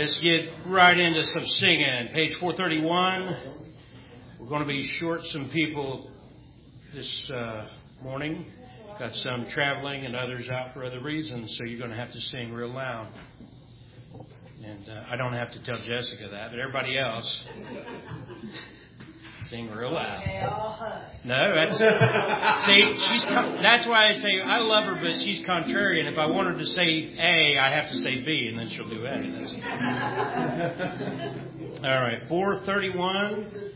Let's get right into some singing. Page 431. We're going to be short some people this morning. Got some traveling and others out for other reasons, so you're going to have to sing real loud. And I don't have to tell Jessica that, but everybody else, sing real loud. No, that's that's why I tell you I love her, but she's contrarian. If I want her to say A, I have to say B, and then she'll do A. All right, 431.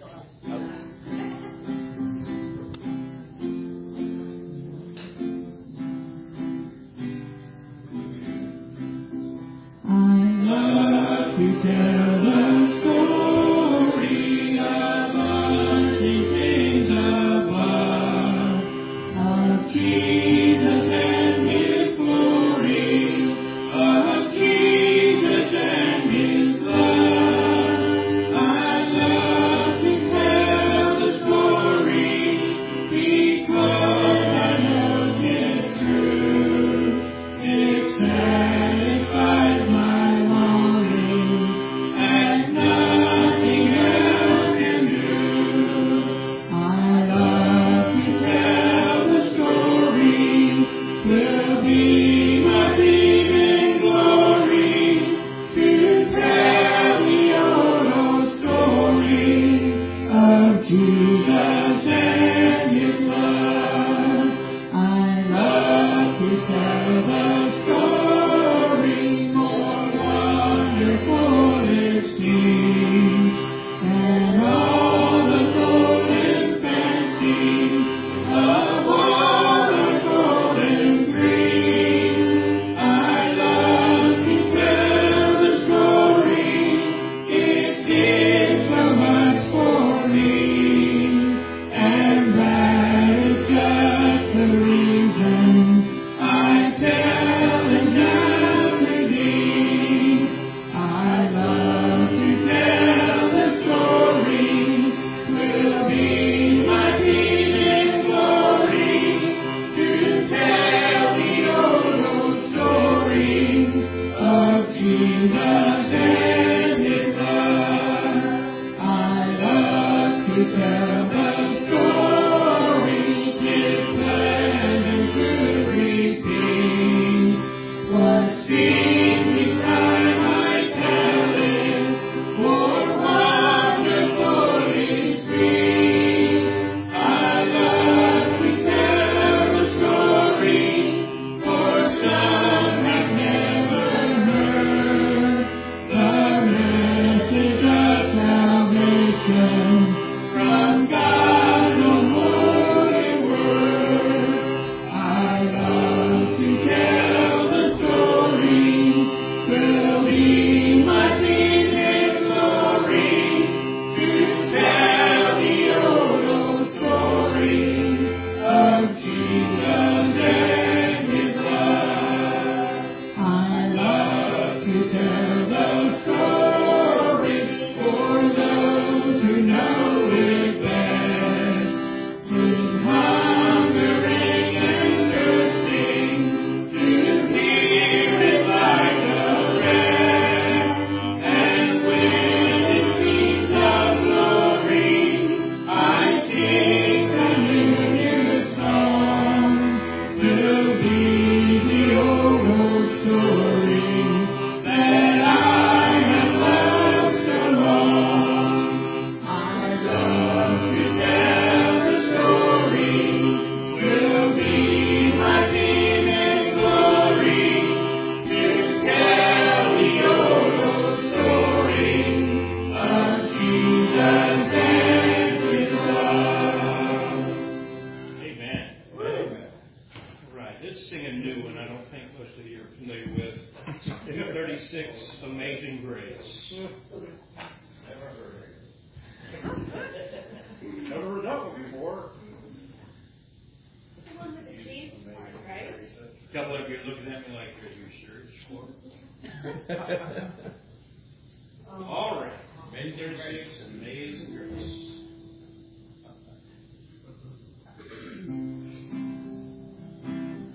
All right. Amazing Grace, Amazing Grace.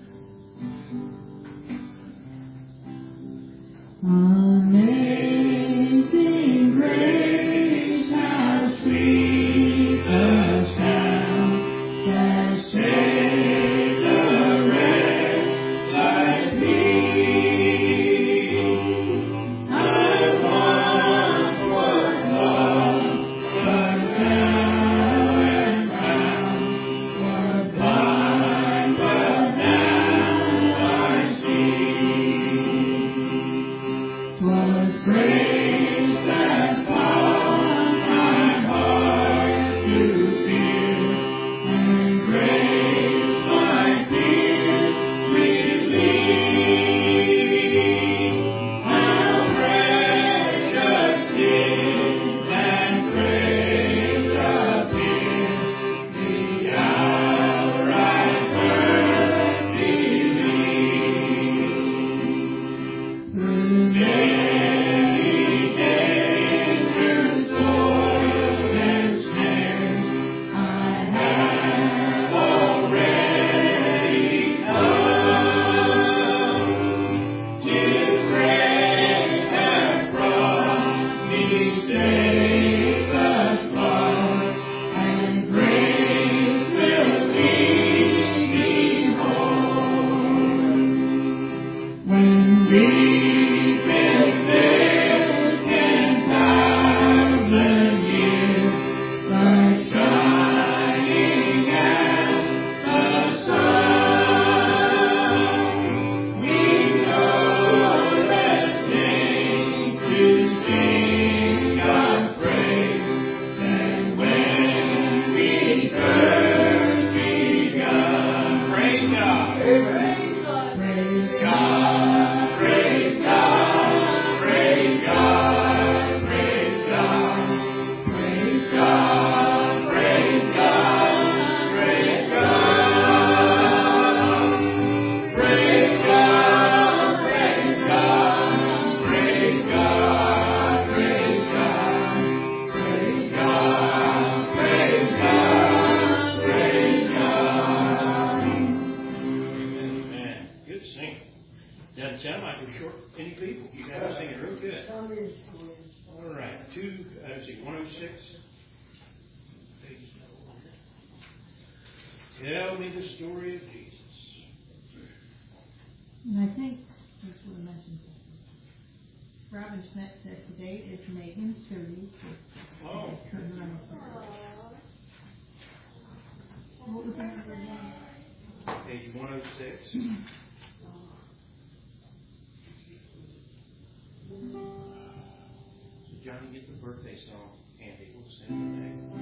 Amazing. 106. Tell me the story of Jesus. And I think, I just want to mention something. Robin Schmidt said today is Megan's 30th. Oh. What was that number again? Page 106. So Johnny, get the birthday song handy. We'll send it back.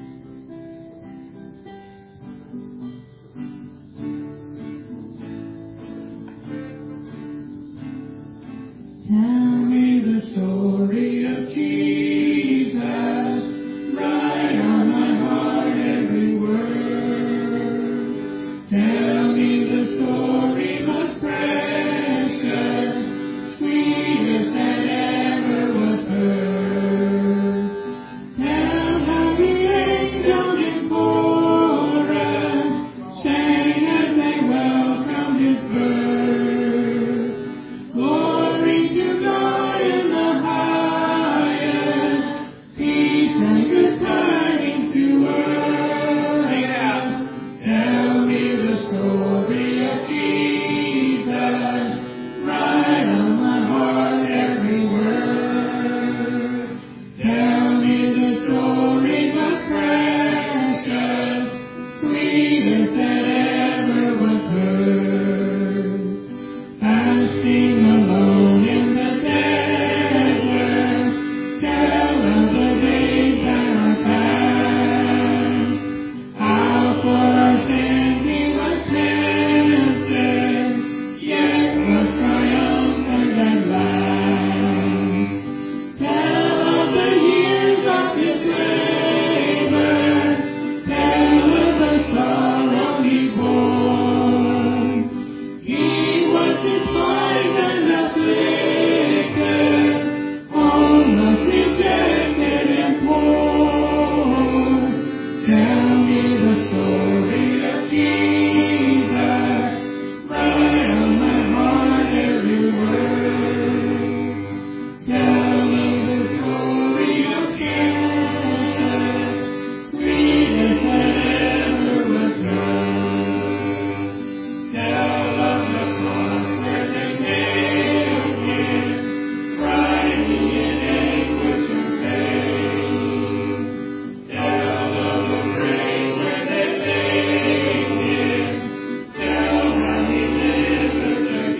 Tell me the story of Jesus, write on my heart every word. Tell me the story most precious, sweetest that ever was heard. Tell how the angels in chorus sang as they welcomed His birth. Glory to God in the highest, peace and good tidings to earth. Sing it out. Tell me the story of Jesus, write on my heart every word. Tell me the story most precious, sweetest that ever was heard. Fasting alone in the desert, tell of the days that are past. How for our sins He was tempted, yet was triumphant at last. Tell of the years of His labor, tell of the sorrow He bore. He was despised and afflicted, almost rejected and poor. Tell me the story of Jesus, write on my heart every word. Tell me the story of Jesus, sweetest that ever was heard. Tell of the cross where they nailed Him, writhing in anguish and pain. Tell of the grave where they laid Him, tell how He liveth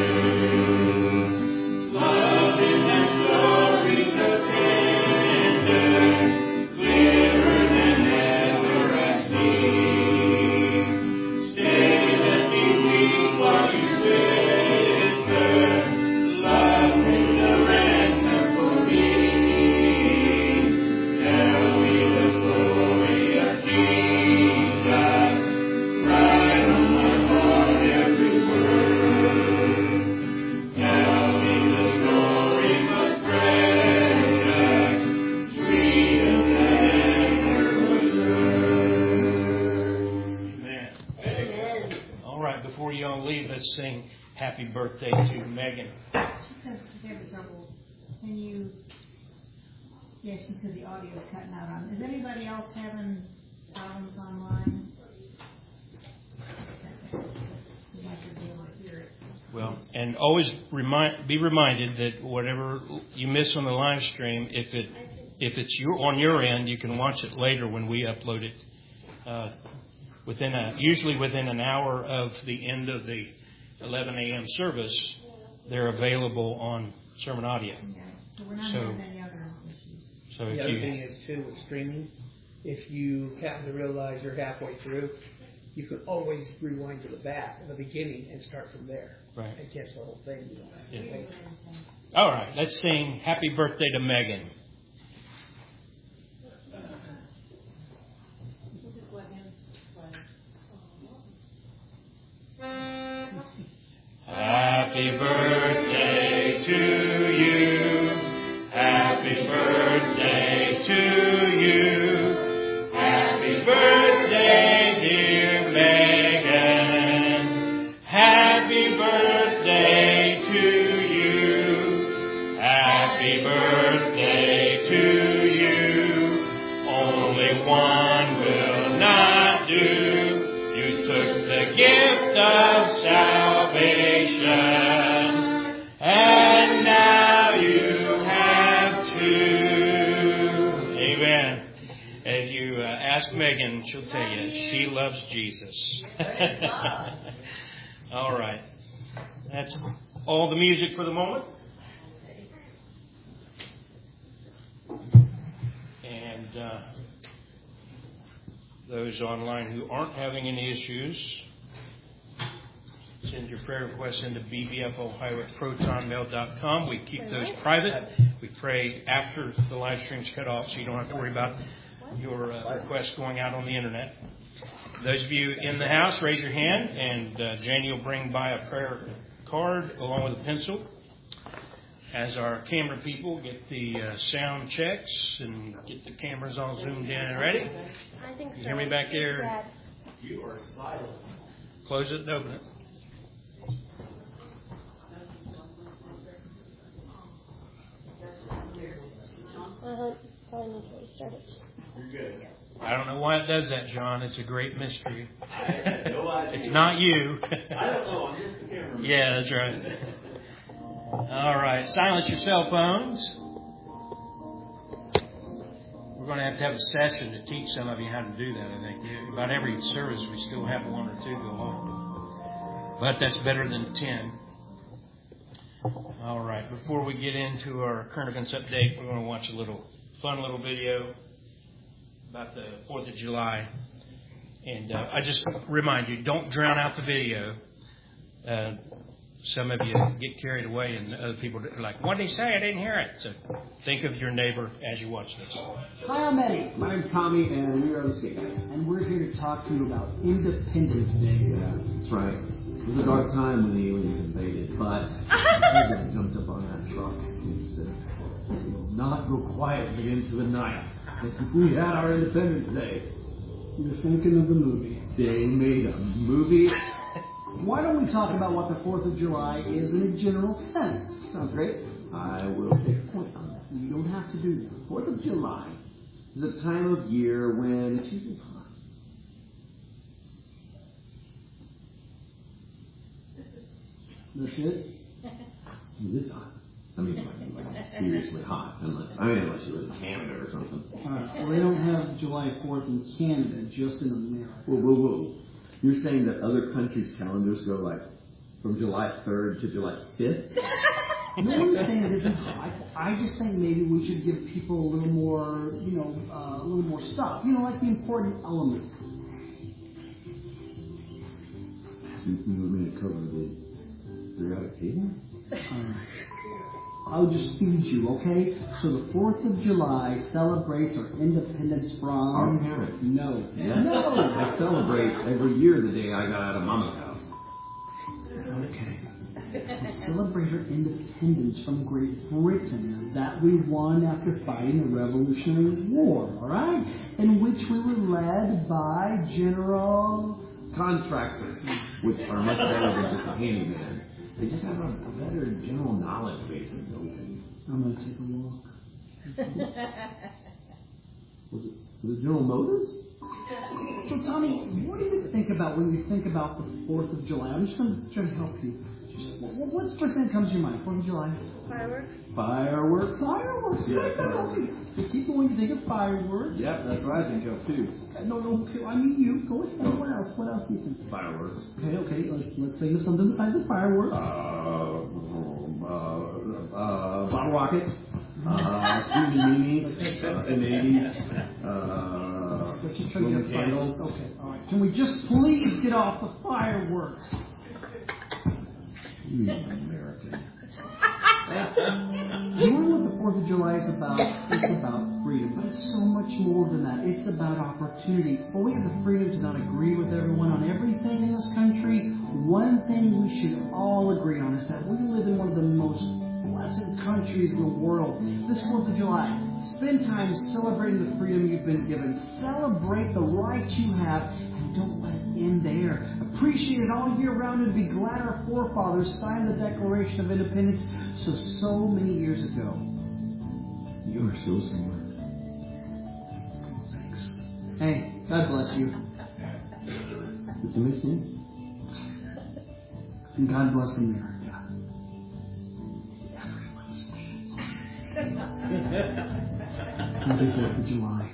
again. Love in that story so tender, clearer than ever I see. Stay, let me weep while you whisper, love is the ransom for me. Tell me the story of Jesus, write on my heart every word. Tell me the story most precious, sweetest that ever was heard. Amen. All right, before you all leave, let's sing Happy Birthday to Megan. She said she's having trouble. Can you? Yes, she said the audio is cutting out on. Is anybody else having problems online? You might be able to hear it. Well, and always be reminded that whatever you miss on the live stream, if it's on your end, you can watch it later when we upload it. Usually within an hour of the end of the 11 a.m. service, they're available on Sermon Audio. Okay. So we're not having any other issues. So The if other you thing is, too, with streaming, if you happen to realize you're halfway through, you can always rewind to the beginning, and start from there. Right. And catch the whole thing. You don't have to wait. All right, let's sing Happy Birthday to Megan. Happy birthday to you. Happy birthday to you. Happy birthday, dear Megan. Happy birthday to you. Happy birthday one will not do. You took the gift of salvation, and now you have two. Amen. If you ask Megan, she'll tell you she loves Jesus. All right. That's all the music for the moment. And those online who aren't having any issues, send your prayer requests into bbfohio@protonmail.com. We keep those private. We pray after the live stream's cut off, so you don't have to worry about your requests going out on the internet. Those of you in the house, raise your hand, and Janie will bring by a prayer card along with a pencil. As our camera people get the sound checks and get the cameras all zoomed in and ready. I think so. You hear me back there? Dad. You are silent. Close it and open it. Probably need to restart it. You're good. I don't know why it does that, John. It's a great mystery. I had no idea. It's not you. I don't know. I'm just the cameraman. Yeah, that's right. All right. Silence your cell phones. We're going to have a session to teach some of you how to do that, I think. About every service, we still have one or two go on. But that's better than 10. All right. Before we get into our current events update, we're going to watch a fun little video about the 4th of July. And I just remind you, don't drown out the video. Some of you get carried away, and other people are like, what did he say? I didn't hear it. So think of your neighbor as you watch this. Hi, I'm Eddie. My name's Tommy, and we are the Skate Guys. And we're here to talk to you about Independence Day. Yeah, that's right. It was a dark time when the aliens invaded, but President jumped up on that truck and said, "We will not go quietly into the night as if we had our Independence Day." You're thinking of the movie. They made a movie. Why don't we talk about what the 4th of July is in a general sense? Sounds great. I will take a point on that. You don't have to do that. 4th of July is a time of year when it's usually hot. That's it? It is hot. I mean, like seriously hot, unless you live in Canada or something. Well, they don't have July 4th in Canada, just in America. Whoa. You're saying that other countries' calendars go like from July 3rd to July 5th? No one's saying it isn't hot. I just think maybe we should give people a little more, a little more stuff. Like the important elements. You want me to cover the periodic table? I'll just feed you, okay? So the 4th of July celebrates our independence from... Our parents. No. Yeah. No! I celebrate every year the day I got out of Mama's house. Okay. We celebrate our independence from Great Britain that we won after fighting the Revolutionary War, all right? In which we were led by General... Contractors, which are much better than just a handyman. They just have a better general knowledge base of building. I'm going to take a walk. Was it General Motors? So, Tommy, what do you think about when you think about the 4th of July? I'm just going to try to help you. What's the first thing that comes to your mind? 4th of July? Fireworks? Fireworks. Yeah, Okay. You keep going, you think of fireworks. Yeah, that's what I think of too. No, I mean you. Go with that. What else? What else do you think? Fireworks. Okay. Let's think of something besides the fireworks. Bottle rockets. Steamy meanies in the 80s. Roman candles. Okay. All right. Can we just please get off the fireworks? You American. You know what the 4th of July is about? It's about freedom, but it's so much more than that. It's about opportunity. Well, we have the freedom to not agree with everyone on everything in this country. One thing we should all agree on is that we live in one of the most blessed countries in the world. This 4th of July, spend time celebrating the freedom you've been given. Celebrate the rights you have, and don't let it end there. Appreciate it all year round and be glad our forefathers signed the Declaration of Independence so many years ago. You are so smart. Thanks. Hey, God bless you. Did you miss me? And God bless America. Happy 4th of July.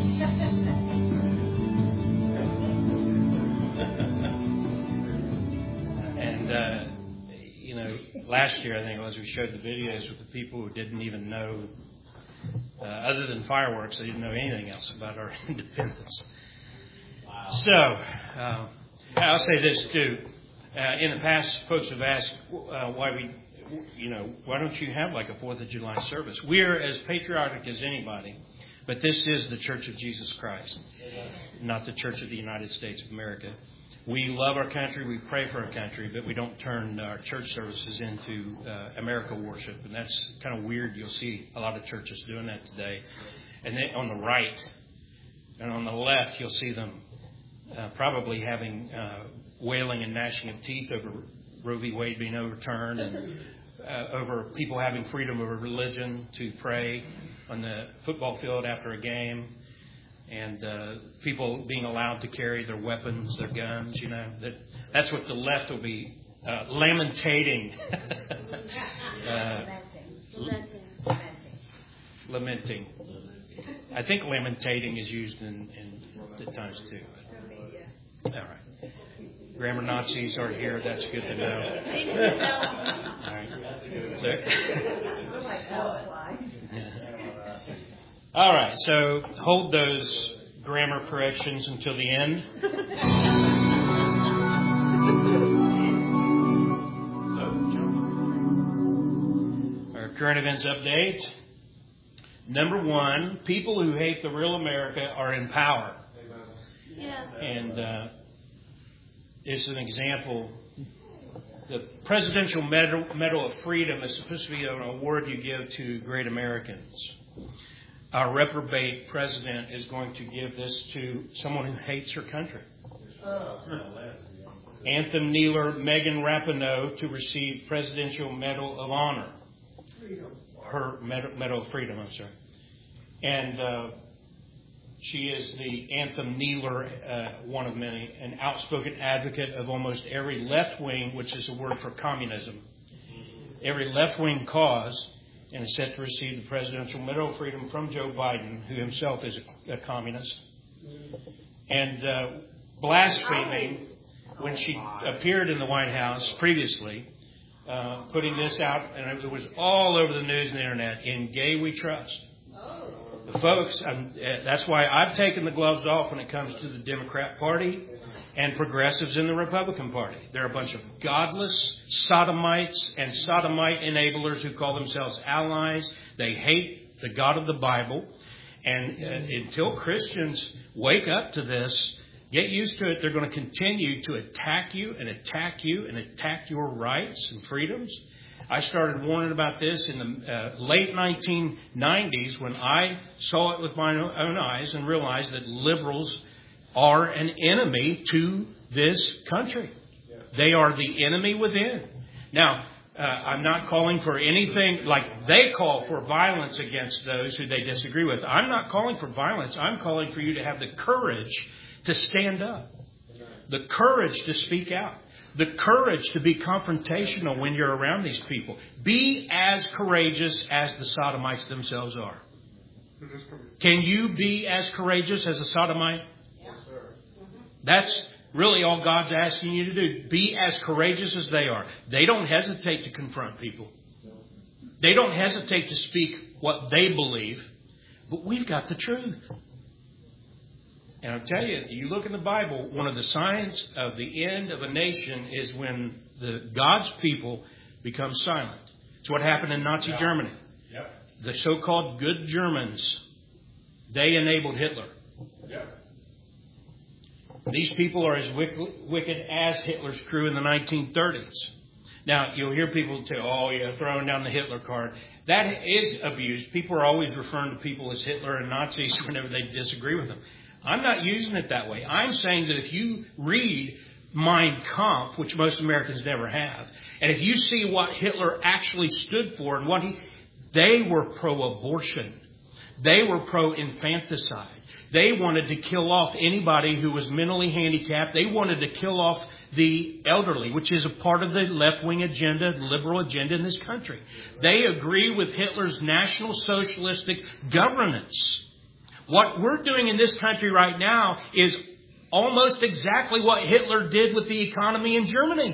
And, last year, I think it was, we showed the videos with the people who didn't even know, other than fireworks, they didn't know anything else about our independence. So, I'll say this too. In the past, folks have asked why don't you have like a 4th of July service? We're as patriotic as anybody, but this is the Church of Jesus Christ, not the Church of the United States of America. We love our country, we pray for our country, but we don't turn our church services into America worship, and that's kind of weird. You'll see a lot of churches doing that today. And then on the right and on the left, you'll see them probably having wailing and gnashing of teeth over Roe v. Wade being overturned and over people having freedom of religion to pray on the football field after a game, and people being allowed to carry their weapons, their guns. That's what the left will be lamenting. Lamenting. I think lamentating is used in at times too. All right. Grammar Nazis are here. That's good to know. All right. All right. So hold those grammar corrections until the end. Our current events update. Number 1, people who hate the real America are in power. Yeah. And it's an example. The Presidential Medal of Freedom is supposed to be an award you give to great Americans. Our reprobate president is going to give this to someone who hates her country. Anthem Kneeler Megan Rapinoe to receive Presidential Medal of Honor. Her Medal of Freedom, I'm sorry. And she is the Anthem Kneeler, one of many, an outspoken advocate of almost every left wing, which is a word for communism, every left wing cause, and is set to receive the Presidential Medal of Freedom from Joe Biden, who himself is a communist. And blaspheming when she appeared in the White House previously, putting this out, and it was all over the news and the internet, in Gay We Trust. Folks, that's why I've taken the gloves off when it comes to the Democrat Party and progressives in the Republican Party. They're a bunch of godless sodomites and sodomite enablers who call themselves allies. They hate the God of the Bible. And until Christians wake up to this, get used to it, they're going to continue to attack you and attack you and attack your rights and freedoms. I started warning about this in the late 1990s when I saw it with my own eyes and realized that liberals are an enemy to this country. They are the enemy within. Now, I'm not calling for anything like they call for violence against those who they disagree with. I'm not calling for violence. I'm calling for you to have the courage to stand up, the courage to speak out, the courage to be confrontational when you're around these people. Be as courageous as the sodomites themselves are. Can you be as courageous as a sodomite? Yes, sir. That's really all God's asking you to do. Be as courageous as they are. They don't hesitate to confront people. They don't hesitate to speak what they believe. But we've got the truth. And I'll tell you, you look in the Bible, one of the signs of the end of a nation is when God's people become silent. It's what happened in Nazi Germany. Yep. The so-called good Germans, they enabled Hitler. Yep. These people are as wicked as Hitler's crew in the 1930s. Now, you'll hear people say, oh, yeah, throwing down the Hitler card. That is abused. People are always referring to people as Hitler and Nazis whenever they disagree with them. I'm not using it that way. I'm saying that if you read Mein Kampf, which most Americans never have, and if you see what Hitler actually stood for and they were pro-abortion. They were pro-infanticide. They wanted to kill off anybody who was mentally handicapped. They wanted to kill off the elderly, which is a part of the left-wing agenda, the liberal agenda in this country. They agree with Hitler's National Socialistic governance. What we're doing in this country right now is almost exactly what Hitler did with the economy in Germany.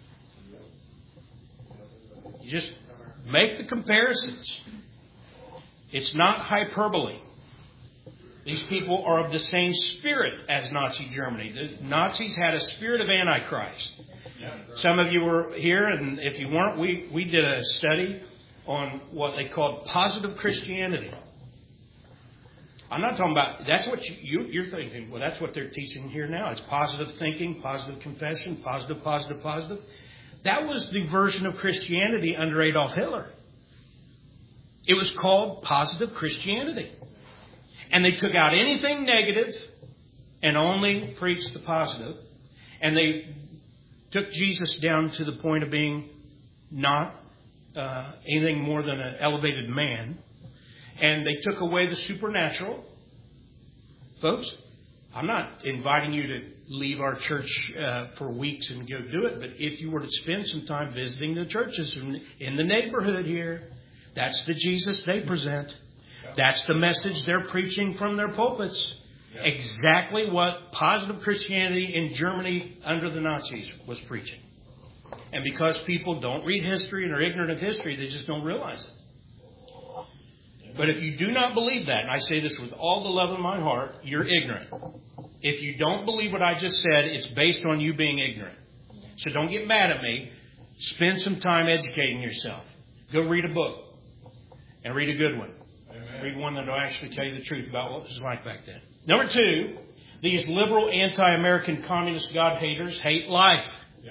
You just make the comparisons. It's not hyperbole. These people are of the same spirit as Nazi Germany. The Nazis had a spirit of Antichrist. Some of you were here, and if you weren't, we did a study on what they called positive Christianity. I'm not talking about, that's what you're thinking. Well, that's what they're teaching here now. It's positive thinking, positive confession, positive, positive, positive. That was the version of Christianity under Adolf Hitler. It was called positive Christianity. And they took out anything negative and only preached the positive. And they took Jesus down to the point of being not anything more than an elevated man. And they took away the supernatural. Folks, I'm not inviting you to leave our church for weeks and go do it. But if you were to spend some time visiting the churches in the neighborhood here, that's the Jesus they present. That's the message they're preaching from their pulpits. Exactly what positive Christianity in Germany under the Nazis was preaching. And because people don't read history and are ignorant of history, they just don't realize it. But if you do not believe that, and I say this with all the love in my heart, you're ignorant. If you don't believe what I just said, it's based on you being ignorant. So don't get mad at me. Spend some time educating yourself. Go read a book. And read a good one. Amen. Read one that will actually tell you the truth about what it was like back then. Number 2, these liberal, anti-American, communist God-haters hate life.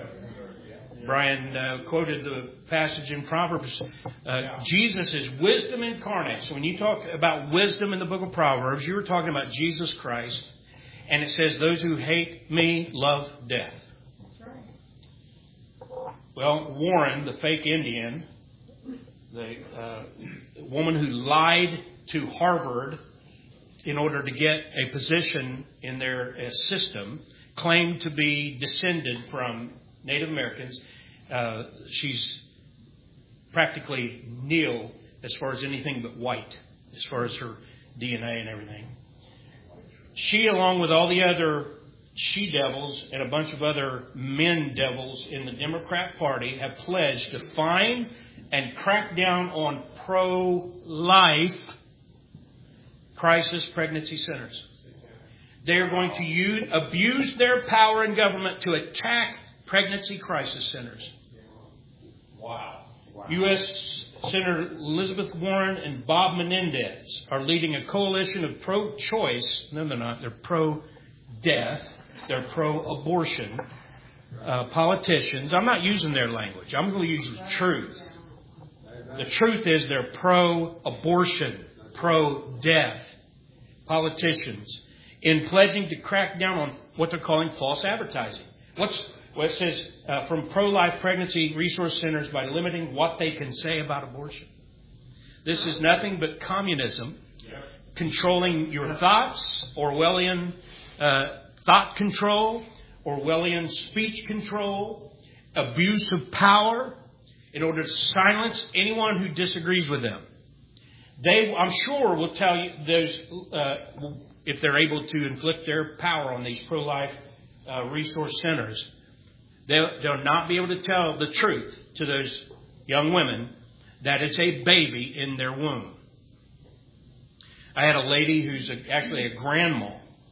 Brian quoted the passage in Proverbs. Jesus is wisdom incarnate. So when you talk about wisdom in the book of Proverbs, you were talking about Jesus Christ. And it says, those who hate me love death. Well, Warren, the fake Indian, the woman who lied to Harvard in order to get a position in their system, claimed to be descended from Native Americans. She's practically nil as far as anything but white, as far as her DNA and everything. She, along with all the other she-devils and a bunch of other men-devils in the Democrat Party, have pledged to find and crack down on pro-life crisis pregnancy centers. They are going to abuse their power in government to attack pregnancy crisis centers. Wow. U.S. Senator Elizabeth Warren and Bob Menendez are leading a coalition of pro-choice. No, they're not. They're pro-death. They're pro-abortion politicians. I'm not using their language. I'm going to use the truth. The truth is they're pro-abortion, pro-death politicians in pledging to crack down on what they're calling false advertising. It says from pro-life pregnancy resource centers by limiting what they can say about abortion. This is nothing but communism, controlling your thoughts, Orwellian thought control, Orwellian speech control, abuse of power, in order to silence anyone who disagrees with them. They, I'm sure, will tell you those if they're able to inflict their power on these pro-life resource centers. They'll not be able to tell the truth to those young women that it's a baby in their womb. I had a lady who's actually a grandma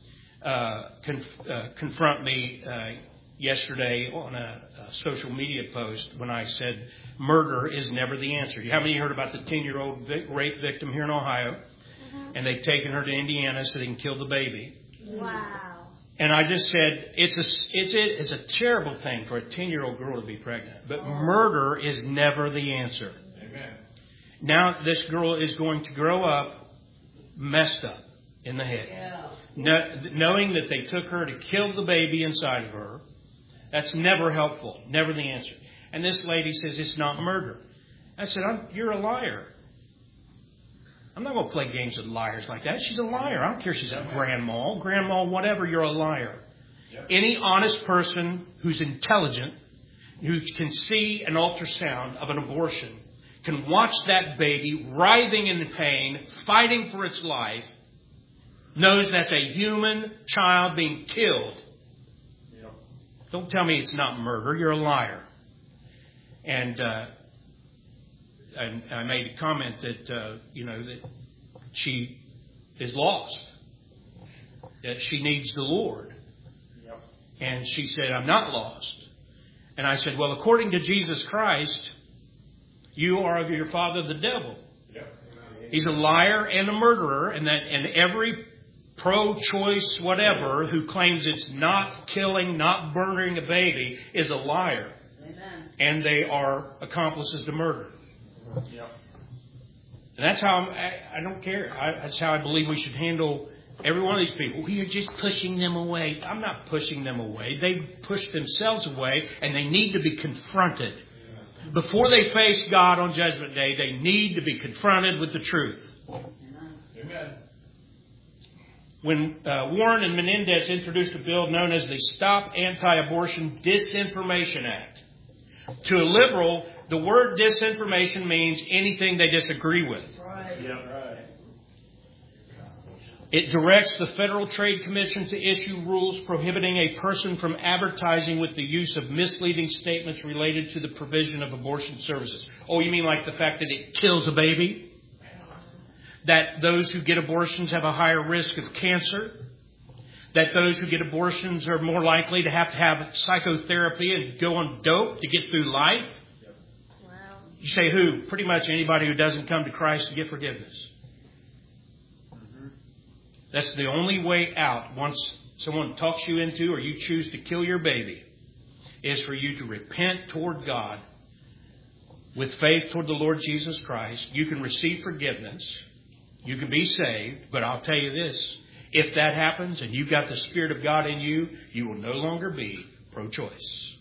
confront me yesterday on a social media post when I said murder is never the answer. How many heard about the 10-year-old rape victim here in Ohio? And they've taken her to Indiana so they can kill the baby. Wow. And I just said it's a terrible thing for a 10-year-old girl to be pregnant. But murder is never the answer. Amen. Now this girl is going to grow up messed up in the head. Yeah. Knowing that they took her to kill the baby inside of her. That's never helpful. Never the answer. And this lady says it's not murder. I said, you're a liar. I'm not going to play games with liars like that. She's a liar. I don't care if she's a grandma, whatever, you're a liar. Any honest person who's intelligent, who can see an ultrasound of an abortion, can watch that baby writhing in pain, fighting for its life, knows that's a human child being killed. Don't tell me it's not murder. You're a liar. And I made a comment that, that she is lost, that she needs the Lord. And she said, I'm not lost. And I said, well, according to Jesus Christ, you are of your father, the devil. He's a liar and a murderer, and every pro-choice whatever who claims it's not killing, not murdering a baby is a liar. Amen. And they are accomplices to murder. Yep. And that's how I don't care. That's how I believe we should handle every one of these people. We are just pushing them away. I'm not pushing them away. They push themselves away, and they need to be confronted. Before they face God on Judgment Day, they need to be confronted with the truth. Amen. When Warren and Menendez introduced a bill known as the Stop Anti-Abortion Disinformation Act. To a liberal, the word disinformation means anything they disagree with. Right. Yeah, right. It directs the Federal Trade Commission to issue rules prohibiting a person from advertising with the use of misleading statements related to the provision of abortion services. Oh, you mean like the fact that it kills a baby? That those who get abortions have a higher risk of cancer? That those who get abortions are more likely to have psychotherapy and go on dope to get through life? Wow. You say who? Pretty much anybody who doesn't come to Christ to get forgiveness. That's the only way out once someone talks you into or you choose to kill your baby, is for you to repent toward God with faith toward the Lord Jesus Christ. You can receive forgiveness. You can be saved. But I'll tell you this. If that happens and you've got the Spirit of God in you, you will no longer be pro-choice.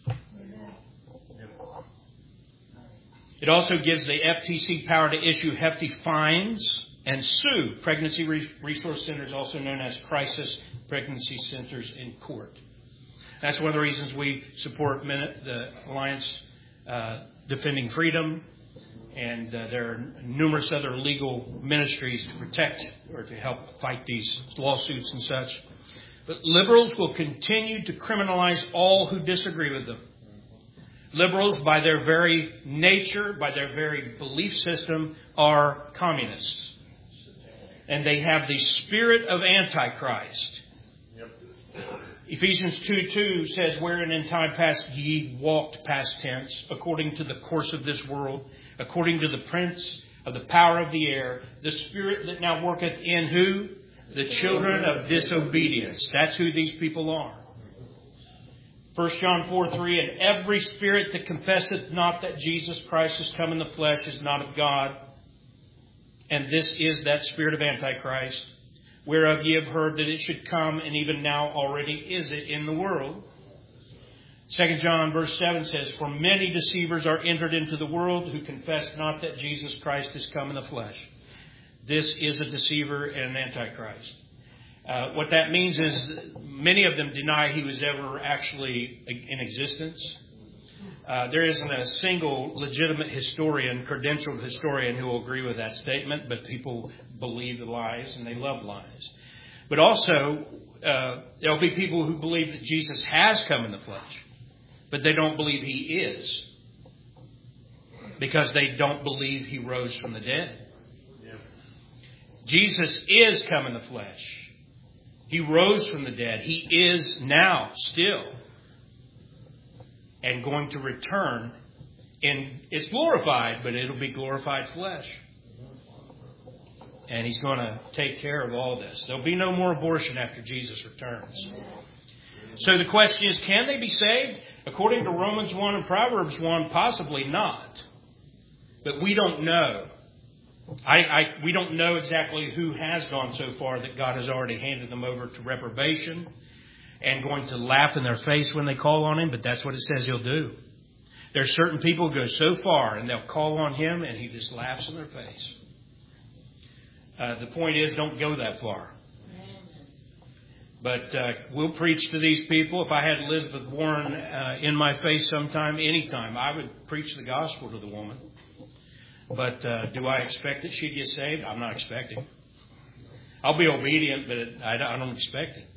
It also gives the FTC power to issue hefty fines and sue pregnancy resource centers, also known as crisis pregnancy centers, in court. That's one of the reasons we support the Alliance Defending Freedom, and there are numerous other legal ministries to protect or to help fight these lawsuits and such. But liberals will continue to criminalize all who disagree with them. Liberals, by their very nature, by their very belief system, are communists. And they have the spirit of Antichrist. Yep. Ephesians 2:2 says, wherein in time past ye walked, past tense, according to the course of this world, according to the prince of the power of the air, the spirit that now worketh in who? The children of disobedience. That's who these people are. 1 John 4:3, and every spirit that confesseth not that Jesus Christ is come in the flesh is not of God. And this is that spirit of Antichrist, whereof ye have heard that it should come, and even now already is it in the world. 2 John verse 7 says, for many deceivers are entered into the world who confess not that Jesus Christ is come in the flesh. This is a deceiver and an Antichrist. What that means is many of them deny he was ever actually in existence. There isn't a single legitimate historian, credentialed historian, who will agree with that statement, but people believe the lies and they love lies. But also, there'll be people who believe that Jesus has come in the flesh, but they don't believe he is, because they don't believe he rose from the dead. Yeah. Jesus is come in the flesh. He rose from the dead. He is now still and going to return it's glorified, but it'll be glorified flesh. And he's going to take care of all this. There'll be no more abortion after Jesus returns. So the question is, can they be saved? According to Romans 1 and Proverbs 1, possibly not. But we don't know. We don't know exactly who has gone so far that God has already handed them over to reprobation and going to laugh in their face when they call on him, but that's what it says he'll do. There's certain people who go so far and they'll call on him and he just laughs in their face. The point is, don't go that far. But we'll preach to these people. If I had Elizabeth Warren in my face sometime, anytime, I would preach the gospel to the woman. But do I expect that she'd get saved? I'm not expecting. I'll be obedient, but I don't expect it.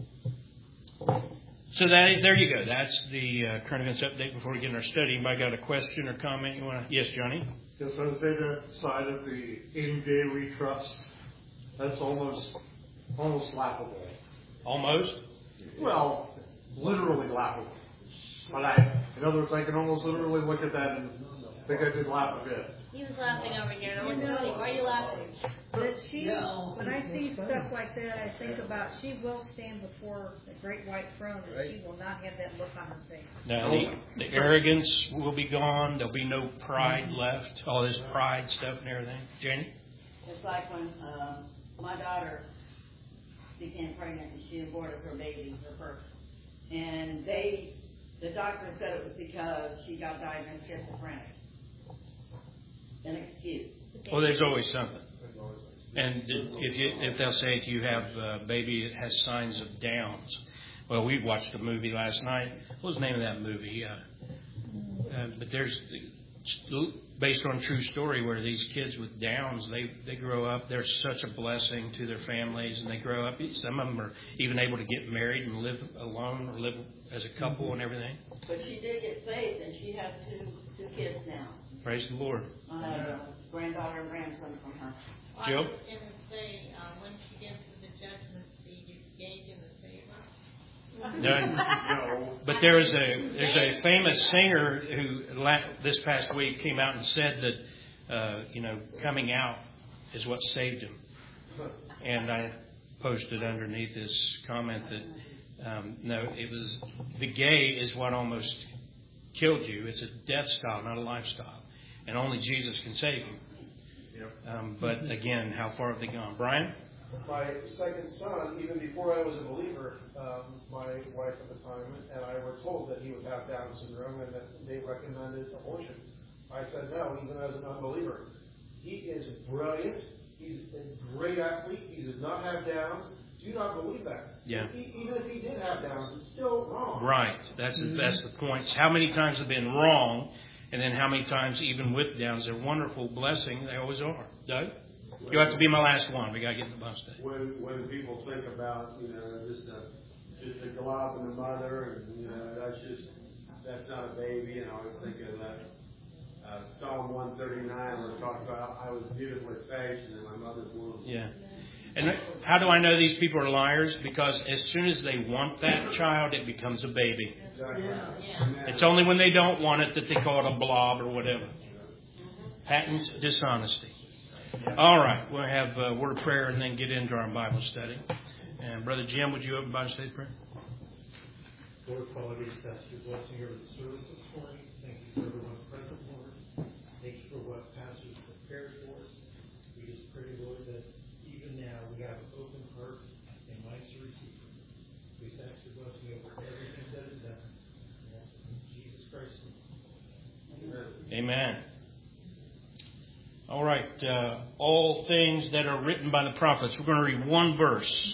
So there you go. That's the current events update before we get in our study. Anybody got a question or comment you want to? Yes, Johnny? Just want to say that side of the in-day we trust, that's almost laughable. Almost? Well, literally laughable. But in other words, I can almost literally look at that and think I did laugh a bit. He was laughing over here. And I'm like, Tony, why are you laughing? But when I see stuff like that, I think about she will stand before the great white throne, and she will not have that look on her face. No, the arrogance will be gone. There'll be no pride left. All this pride stuff and everything. Janie? It's like when my daughter became pregnant and she aborted her baby, her first. And the doctor said it was because she got diagnosed schizophrenic. An excuse. Well, there's always something. And if they'll say if you have a baby that has signs of Downs. Well, we watched a movie last night. What was the name of that movie? But there's based on a true story where these kids with Downs, they grow up. They're such a blessing to their families, and they grow up. Some of them are even able to get married and live alone or live as a couple and everything. But she did get saved, and she has two kids now. Praise the Lord. Granddaughter and grandson from her. Jill? I was going to say, when she gets to the judgment seat, is Gay going to save her? No. But there's a famous singer who this past week came out and said that coming out is what saved him. And I posted underneath this comment that no, it was the gay is what almost killed you. It's a death style, not a lifestyle, and only Jesus can save you. But again, how far have they gone? Brian? My second son, even before I was a believer, my wife at the time and I were told that he would have Down syndrome and that they recommended abortion. I said no, even as an unbeliever. He is brilliant. He's a great athlete. He does not have Downs. Do not believe that. Yeah. Even if he did have Downs, it's still wrong. Right. That's the point. How many times have been wrong, and then how many times, even with Downs, they're a wonderful blessing. They always are. Doug? You have to be my last one. We got to get in the bus day. When people think about, just a glob in the mother, and, that's not a baby, and I was thinking of that Psalm 139 where it talks about I was beautifully fashioned in my mother's womb. Yeah. And how do I know these people are liars? Because as soon as they want that child, it becomes a baby. Exactly. It's only when they don't want it that they call it a blob or whatever. Patent dishonesty. All right. We'll have a word of prayer and then get into our Bible study. And Brother Jim, would you open Bible study prayer? Lord, quality, that's your blessing over the service this morning. Thank you for everyone present, Lord. Thank you for what pastors prepared for us. We just pray, Lord, that even now we have open hearts and minds to receive. We ask your blessing over everything that is done. In Jesus Christ. Amen. All right. All things that are written by the prophets. We're going to read one verse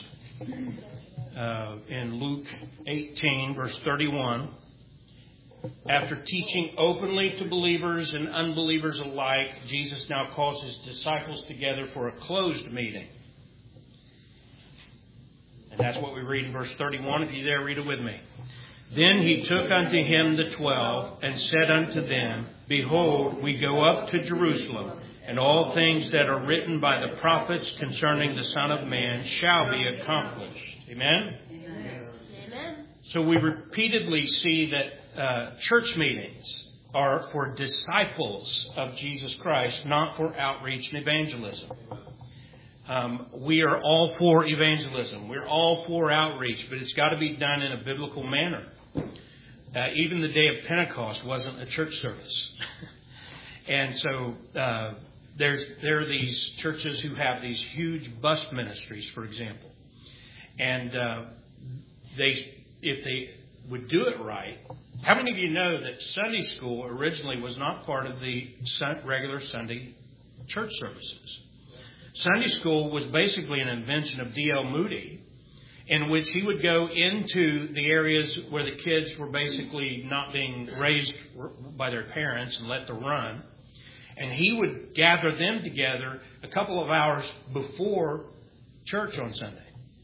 in Luke 18, verse 31. After teaching openly to believers and unbelievers alike, Jesus now calls his disciples together for a closed meeting. And that's what we read in verse 31. If you're there, read it with me. Then he took unto him the 12 and said unto them, Behold, we go up to Jerusalem, and all things that are written by the prophets concerning the Son of Man shall be accomplished. Amen? Amen. So we repeatedly see that church meetings are for disciples of Jesus Christ, not for outreach and evangelism. We are all for evangelism. We're all for outreach, but it's got to be done in a biblical manner. Even the day of Pentecost wasn't a church service. And so there are these churches who have these huge bus ministries, for example. And if they would do it right, how many of you know that Sunday school originally was not part of the regular Sunday church services? Sunday school was basically an invention of D.L. Moody, in which he would go into the areas where the kids were basically not being raised by their parents and let them run. And he would gather them together a couple of hours before church on Sunday.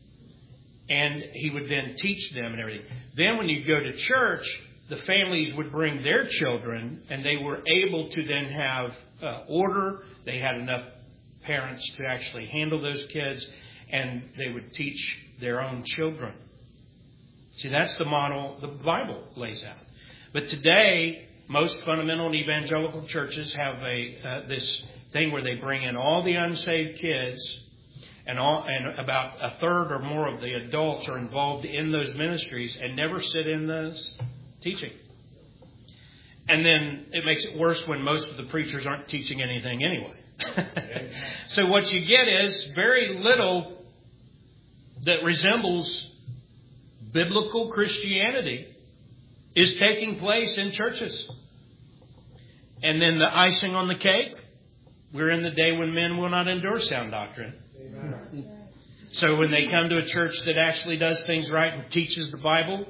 And he would then teach them and everything. Then when you go to church, the families would bring their children, and they were able to then have order. They had enough parents to actually handle those kids, and they would teach their own children. See, that's the model the Bible lays out. But today, most fundamental and evangelical churches have this thing where they bring in all the unsaved kids, and about a third or more of the adults are involved in those ministries and never sit in the teaching. And then it makes it worse when most of the preachers aren't teaching anything anyway. So what you get is very little that resembles biblical Christianity is taking place in churches. And then the icing on the cake, we're in the day when men will not endure sound doctrine. Amen. So when they come to a church that actually does things right and teaches the Bible,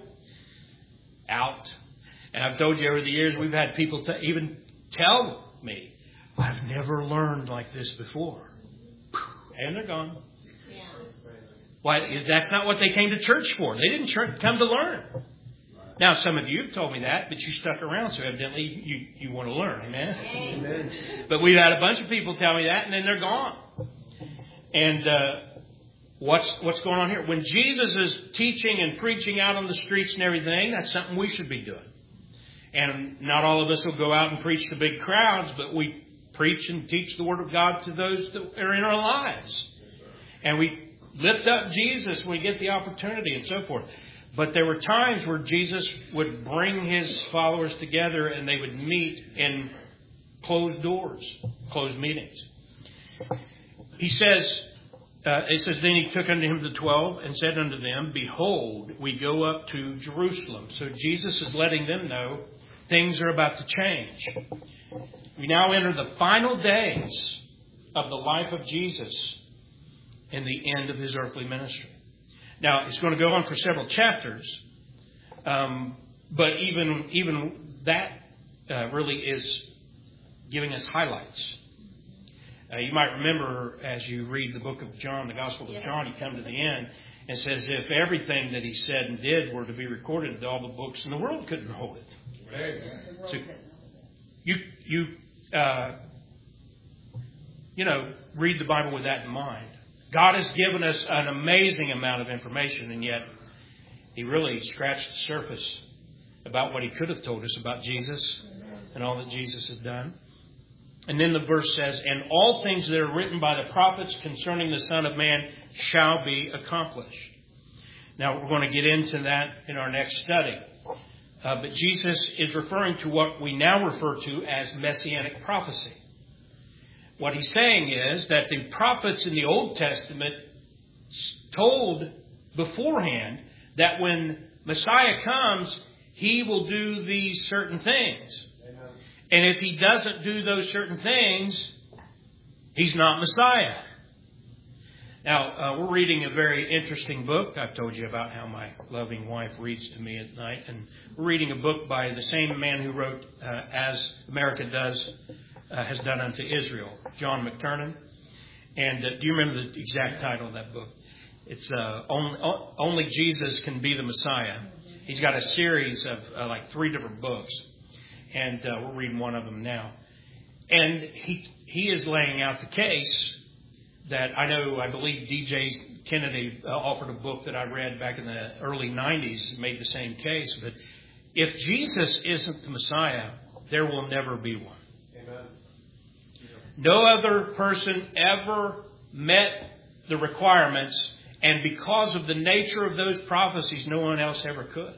out. And I've told you over the years, we've had people even tell me, I've never learned like this before. And they're gone. Yeah. Why? That's not what they came to church for. They didn't come to learn. Now, some of you have told me that, but you stuck around, so evidently you want to learn. Amen? Amen. But we've had a bunch of people tell me that, and then they're gone. And what's going on here? When Jesus is teaching and preaching out on the streets and everything, that's something we should be doing. And not all of us will go out and preach to big crowds, but we preach and teach the Word of God to those that are in our lives. And we lift up Jesus when we get the opportunity and so forth. But there were times where Jesus would bring his followers together and they would meet in closed doors, closed meetings. He says, then he took unto him the 12 and said unto them, Behold, we go up to Jerusalem. So Jesus is letting them know things are about to change. We now enter the final days of the life of Jesus and the end of his earthly ministry. Now, it's going to go on for several chapters, but even that really is giving us highlights. You might remember as you read the book of John, the Gospel of John, you come to the end and says if everything that he said and did were to be recorded, all the books in the world couldn't hold it. So read the Bible with that in mind. God has given us an amazing amount of information, and yet he really scratched the surface about what he could have told us about Jesus and all that Jesus has done. And then the verse says, And all things that are written by the prophets concerning the Son of Man shall be accomplished. Now, we're going to get into that in our next study. But Jesus is referring to what we now refer to as Messianic prophecy. What he's saying is that the prophets in the Old Testament told beforehand that when Messiah comes, he will do these certain things. Amen. And if he doesn't do those certain things, he's not Messiah. Now, we're reading a very interesting book. I've told you about how my loving wife reads to me at night. And we're reading a book by the same man who wrote As America Has Done Unto Israel, John McTernan. And do you remember the exact title of that book? It's Only Jesus Can Be the Messiah. He's got a series of like 3 different books. And we're reading one of them now. And he is laying out the case that I believe D.J. Kennedy offered a book that I read back in the early 90s, made the same case. But if Jesus isn't the Messiah, there will never be one. Amen. No other person ever met the requirements, and because of the nature of those prophecies, no one else ever could.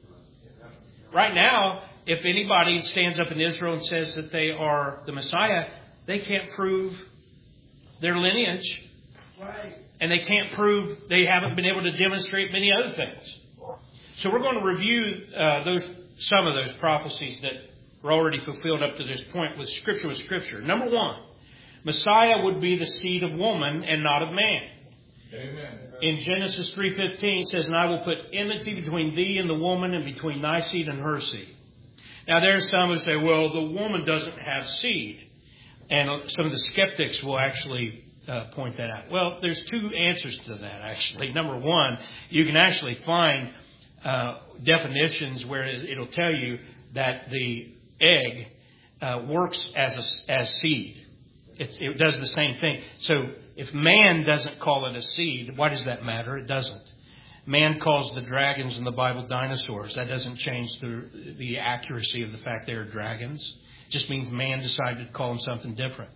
Right now, if anybody stands up in Israel and says that they are the Messiah, they can't prove their lineage. Right. And they can't prove, they haven't been able to demonstrate many other things. So we're going to review some of those prophecies that were already fulfilled up to this point with Scripture. Number 1, Messiah would be the seed of woman and not of man. Amen. In Genesis 3:15 it says, "And I will put enmity between thee and the woman, and between thy seed and her seed." Now there's some who say, well, the woman doesn't have seed. And some of the skeptics will actually point that out. Well, there's two answers to that, actually. Number one, you can actually find definitions where it'll tell you that the egg works as seed. It does the same thing. So if man doesn't call it a seed, why does that matter? It doesn't. Man calls the dragons in the Bible dinosaurs. That doesn't change the accuracy of the fact they are dragons. It just means man decided to call them something different.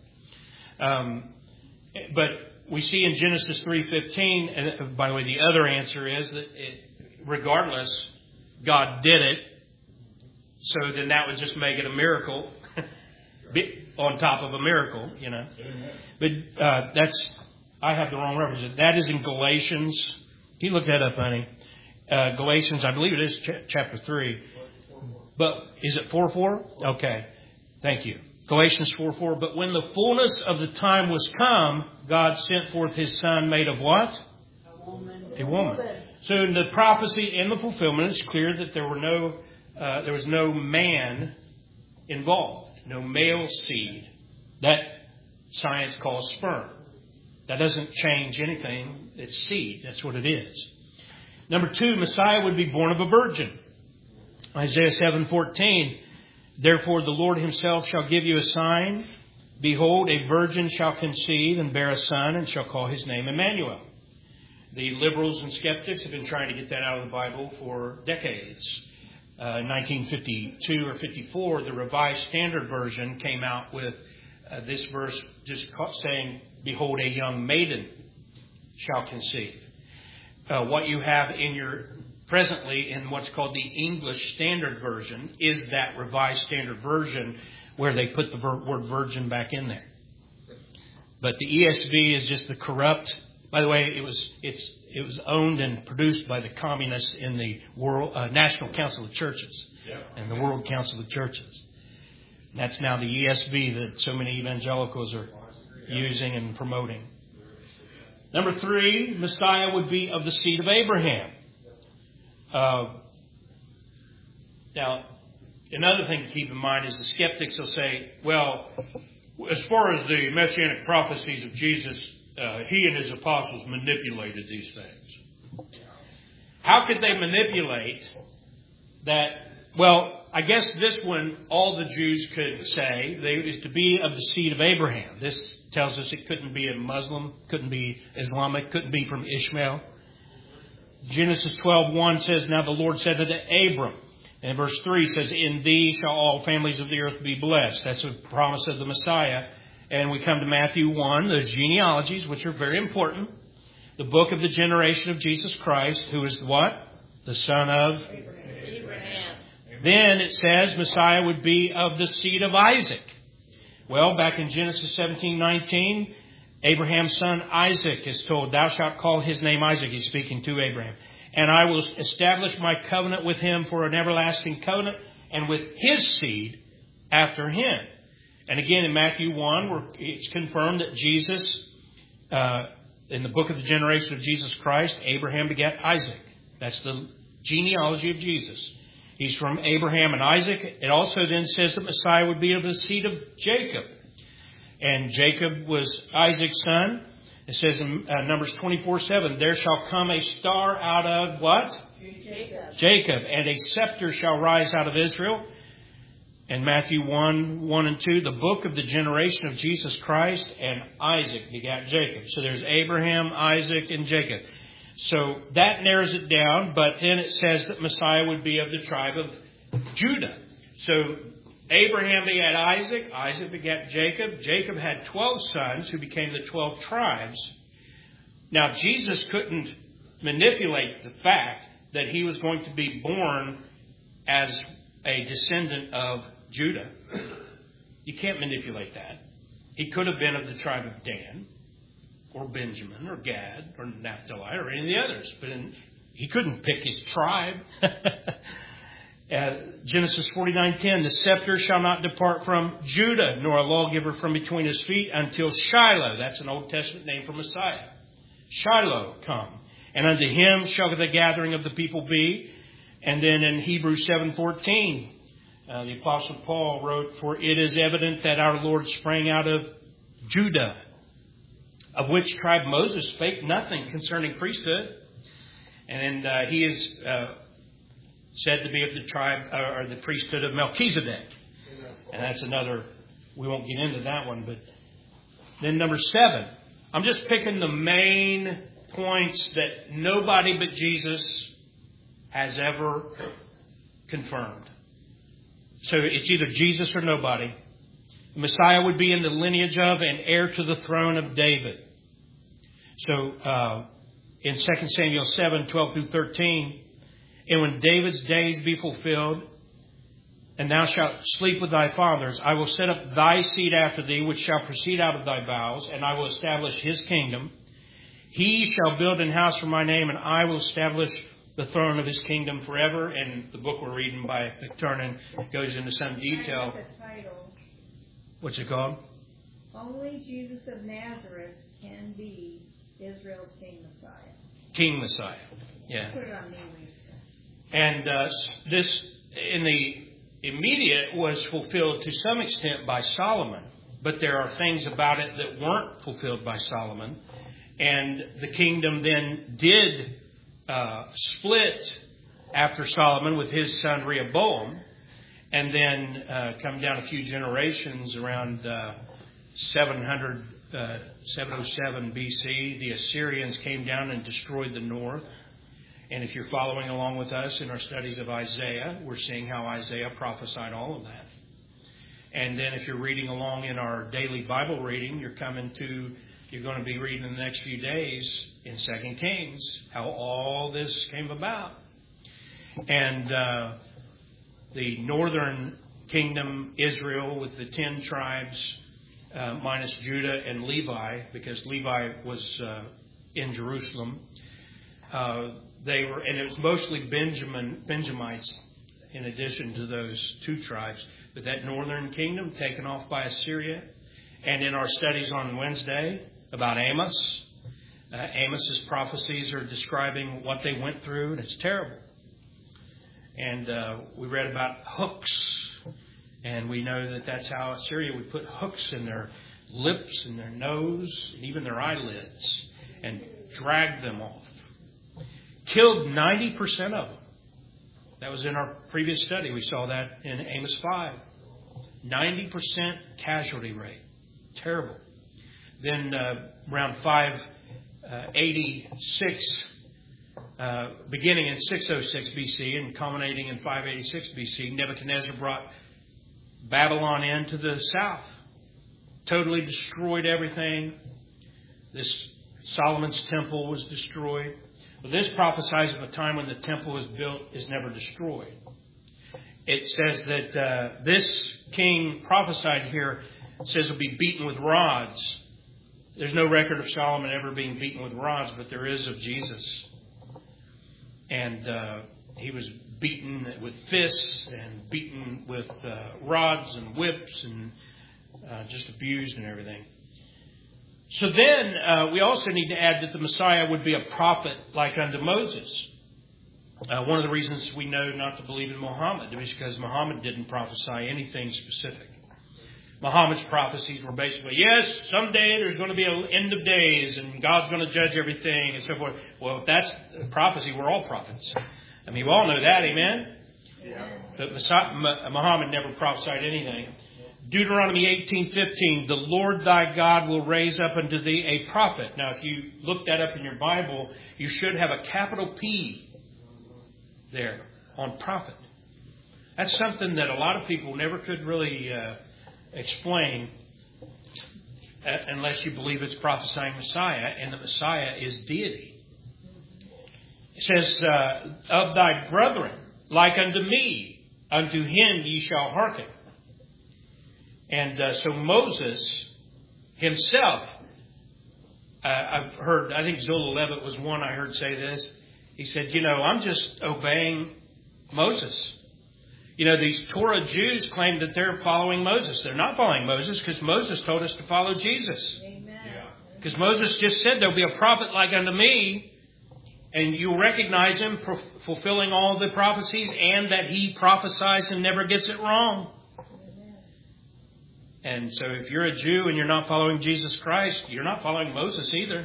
But we see in Genesis 3:15, and by the way, the other answer is that regardless, God did it. So then that would just make it a miracle on top of a miracle, you know. But I have the wrong reference. That is in Galatians. You look that up, honey. Galatians, I believe it is chapter 3. But is it 4:4? Okay. Thank you. Galatians 4:4. But when the fullness of the time was come, God sent forth His Son, made of what? A woman. So in the prophecy and the fulfillment, it's clear that there was no man involved, no male seed. That science calls sperm. That doesn't change anything. It's seed. That's what it is. Number two, Messiah would be born of a virgin. Isaiah 7:14. Therefore the Lord Himself shall give you a sign. Behold, a virgin shall conceive and bear a son, and shall call his name Emmanuel. The liberals and skeptics have been trying to get that out of the Bible for decades. In 1952 or 54, the Revised Standard Version came out with this verse just saying, behold, a young maiden shall conceive. What you have presently in what's called the English Standard Version is that Revised Standard Version where they put the word virgin back in there. But the ESV is just the corrupt. By the way, it was owned and produced by the communists in the World National Council of Churches and the World Council of Churches. That's now the ESV that so many evangelicals are using and promoting. Number three, Messiah would be of the seed of Abraham. Now, another thing to keep in mind is the skeptics will say, well, as far as the messianic prophecies of Jesus, he and his apostles manipulated these things. How could they manipulate that? Well, I guess this one, all the Jews could say, is to be of the seed of Abraham. This tells us it couldn't be a Muslim, couldn't be Islamic, couldn't be from Ishmael. Genesis 12:1 says, now the Lord said unto Abram, and verse 3 says, in thee shall all families of the earth be blessed. That's a promise of the Messiah. And we come to Matthew 1, those genealogies, which are very important. The book of the generation of Jesus Christ, who is what? The son of Abraham. Then it says Messiah would be of the seed of Isaac. Well, back in Genesis 17:19, Abraham's son Isaac is told, thou shalt call his name Isaac. He's speaking to Abraham. And I will establish my covenant with him for an everlasting covenant, and with his seed after him. And again, in Matthew 1, it's confirmed that Jesus, in the book of the generation of Jesus Christ, Abraham begat Isaac. That's the genealogy of Jesus. He's from Abraham and Isaac. It also then says that Messiah would be of the seed of Jacob. And Jacob was Isaac's son. It says in Numbers 24:7, there shall come a star out of what? Jacob. And a scepter shall rise out of Israel. And Matthew 1 and 2, the book of the generation of Jesus Christ, and Isaac begat Jacob. So there's Abraham, Isaac, and Jacob. So that narrows it down, but then it says that Messiah would be of the tribe of Judah. So Abraham begat Isaac, Isaac begat Jacob. Jacob had 12 sons who became the 12 tribes. Now, Jesus couldn't manipulate the fact that he was going to be born as a descendant of Judah. You can't manipulate that. He could have been of the tribe of Dan, or Benjamin, or Gad, or Naphtali, or any of the others. But he couldn't pick his tribe. Genesis 49:10, the scepter shall not depart from Judah, nor a lawgiver from between his feet until Shiloh. That's an Old Testament name for Messiah. Shiloh come. And unto him shall the gathering of the people be. And then in Hebrews 7:14, the Apostle Paul wrote, for it is evident that our Lord sprang out of Judah, of which tribe Moses spake nothing concerning priesthood. And he is said to be of the tribe or the priesthood of Melchizedek. And that's another, we won't get into that one. But then number 7, I'm just picking the main points that nobody but Jesus has ever confirmed. So it's either Jesus or nobody. The Messiah would be in the lineage of and heir to the throne of David. So in 2 Samuel 7:12 through 13, and when David's days be fulfilled, and thou shalt sleep with thy fathers, I will set up thy seed after thee, which shall proceed out of thy bowels, and I will establish his kingdom. He shall build an house for my name, and I will establish the throne of his kingdom forever. And the book we're reading by McTurnan goes into some detail. The title, What's it called? Only Jesus of Nazareth can be Israel's King Messiah. King Messiah. Yeah. Put it on me. And this, in the immediate, was fulfilled to some extent by Solomon. But there are things about it that weren't fulfilled by Solomon. And the kingdom then did split after Solomon with his son Rehoboam. And then come down a few generations around 707 BC. The Assyrians came down and destroyed the north. And if you're following along with us in our studies of Isaiah, we're seeing how Isaiah prophesied all of that. And then if you're reading along in our daily Bible reading, you're going to be reading in the next few days in 2 Kings, how all this came about. And the northern kingdom, Israel, with the 10 tribes, minus Judah and Levi, because Levi was in Jerusalem. And it was mostly Benjamites in addition to those 2 tribes. But that northern kingdom taken off by Assyria. And in our studies on Wednesday about Amos, Amos's prophecies are describing what they went through, and it's terrible. And we read about hooks, and we know that that's how Assyria would put hooks in their lips and their nose and even their eyelids and drag them off. Killed 90% of them. That was in our previous study. We saw that in Amos 5. 90% casualty rate. Terrible. Then around 586, beginning in 606 BC and culminating in 586 BC, Nebuchadnezzar brought Babylon into the south. Totally destroyed everything. This Solomon's temple was destroyed. Well, this prophesies of a time when the temple is built is never destroyed. It says that this king prophesied here says will be beaten with rods. There's no record of Solomon ever being beaten with rods, but there is of Jesus. And he was beaten with fists and beaten with rods and whips and just abused and everything. So then we also need to add that the Messiah would be a prophet like unto Moses. One of the reasons we know not to believe in Muhammad is because Muhammad didn't prophesy anything specific. Muhammad's prophecies were basically, yes, someday there's going to be an end of days and God's going to judge everything and so forth. Well, if that's prophecy, we're all prophets. I mean, we all know that, amen? Yeah. But Muhammad never prophesied anything. Deuteronomy 18:15, the Lord thy God will raise up unto thee a prophet. Now, if you look that up in your Bible, you should have a capital P there on prophet. That's something that a lot of people never could really explain unless you believe it's prophesying Messiah, and the Messiah is deity. It says, of thy brethren, like unto me, unto him ye shall hearken. And so Moses himself, I've heard, I think Zola Levitt was one I heard say this. He said, I'm just obeying Moses. You know, these Torah Jews claim that they're following Moses. They're not following Moses because Moses told us to follow Jesus. Because Moses just said there'll be a prophet like unto me, and you'll recognize him fulfilling all the prophecies, and that he prophesies and never gets it wrong. And so if you're a Jew and you're not following Jesus Christ, you're not following Moses either.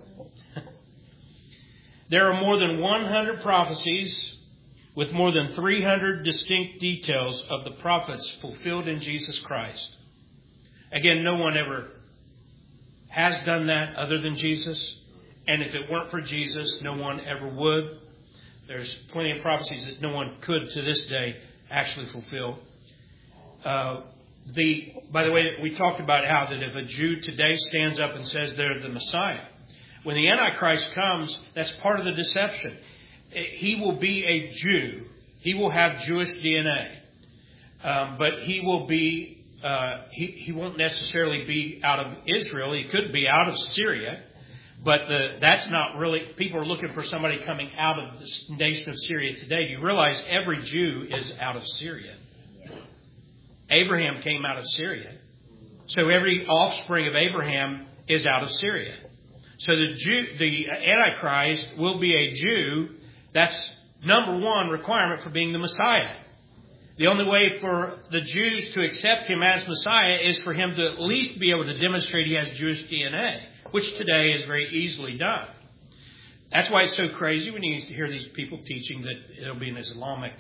There are more than 100 prophecies with more than 300 distinct details of the prophets fulfilled in Jesus Christ. Again, no one ever has done that other than Jesus. And if it weren't for Jesus, no one ever would. There's plenty of prophecies that no one could to this day actually fulfill. By the way, we talked about how that if a Jew today stands up and says they're the Messiah, when the Antichrist comes, that's part of the deception. He will be a Jew. He will have Jewish DNA. But he will be, he won't necessarily be out of Israel. He could be out of Syria. But that's not really, people are looking for somebody coming out of the nation of Syria today. Do you realize every Jew is out of Syria? Abraham came out of Syria. So every offspring of Abraham is out of Syria. So the Antichrist will be a Jew. That's number one requirement for being the Messiah. The only way for the Jews to accept him as Messiah is for him to at least be able to demonstrate he has Jewish DNA, which today is very easily done. That's why it's so crazy when you hear these people teaching that it'll be an Islamic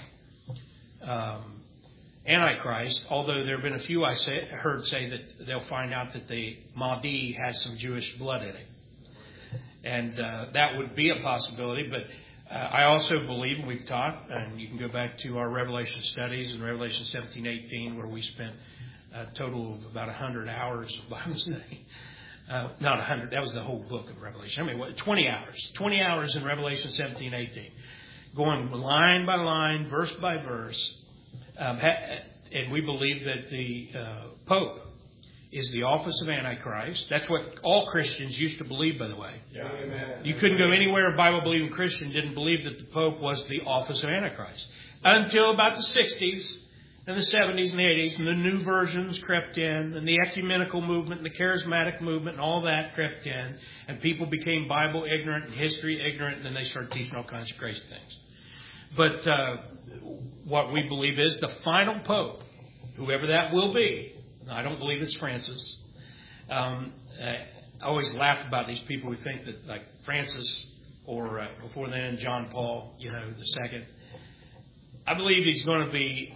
Antichrist, although there have been a few I heard say that they'll find out that the Mahdi has some Jewish blood in it. And that would be a possibility, but I also believe, and we've taught, and you can go back to our Revelation studies in Revelation 17:18, where we spent a total of about 100 hours of Bible study. Not 100, that was the whole book of Revelation. I mean, 20 hours. 20 hours in Revelation 17:18. Going line by line, verse by verse. And we believe that the Pope is the office of Antichrist. That's what all Christians used to believe, by the way. Yeah. Amen. You couldn't go anywhere a Bible-believing Christian didn't believe that the Pope was the office of Antichrist. Until about the 60s and the 70s and the 80s, and the new versions crept in, and the ecumenical movement and the charismatic movement and all that crept in, and people became Bible ignorant and history ignorant, and then they started teaching all kinds of crazy things. But what we believe is the final Pope, whoever that will be. I don't believe it's Francis. I always laugh about these people who think that, like Francis, or before then John Paul, the second. I believe he's going to be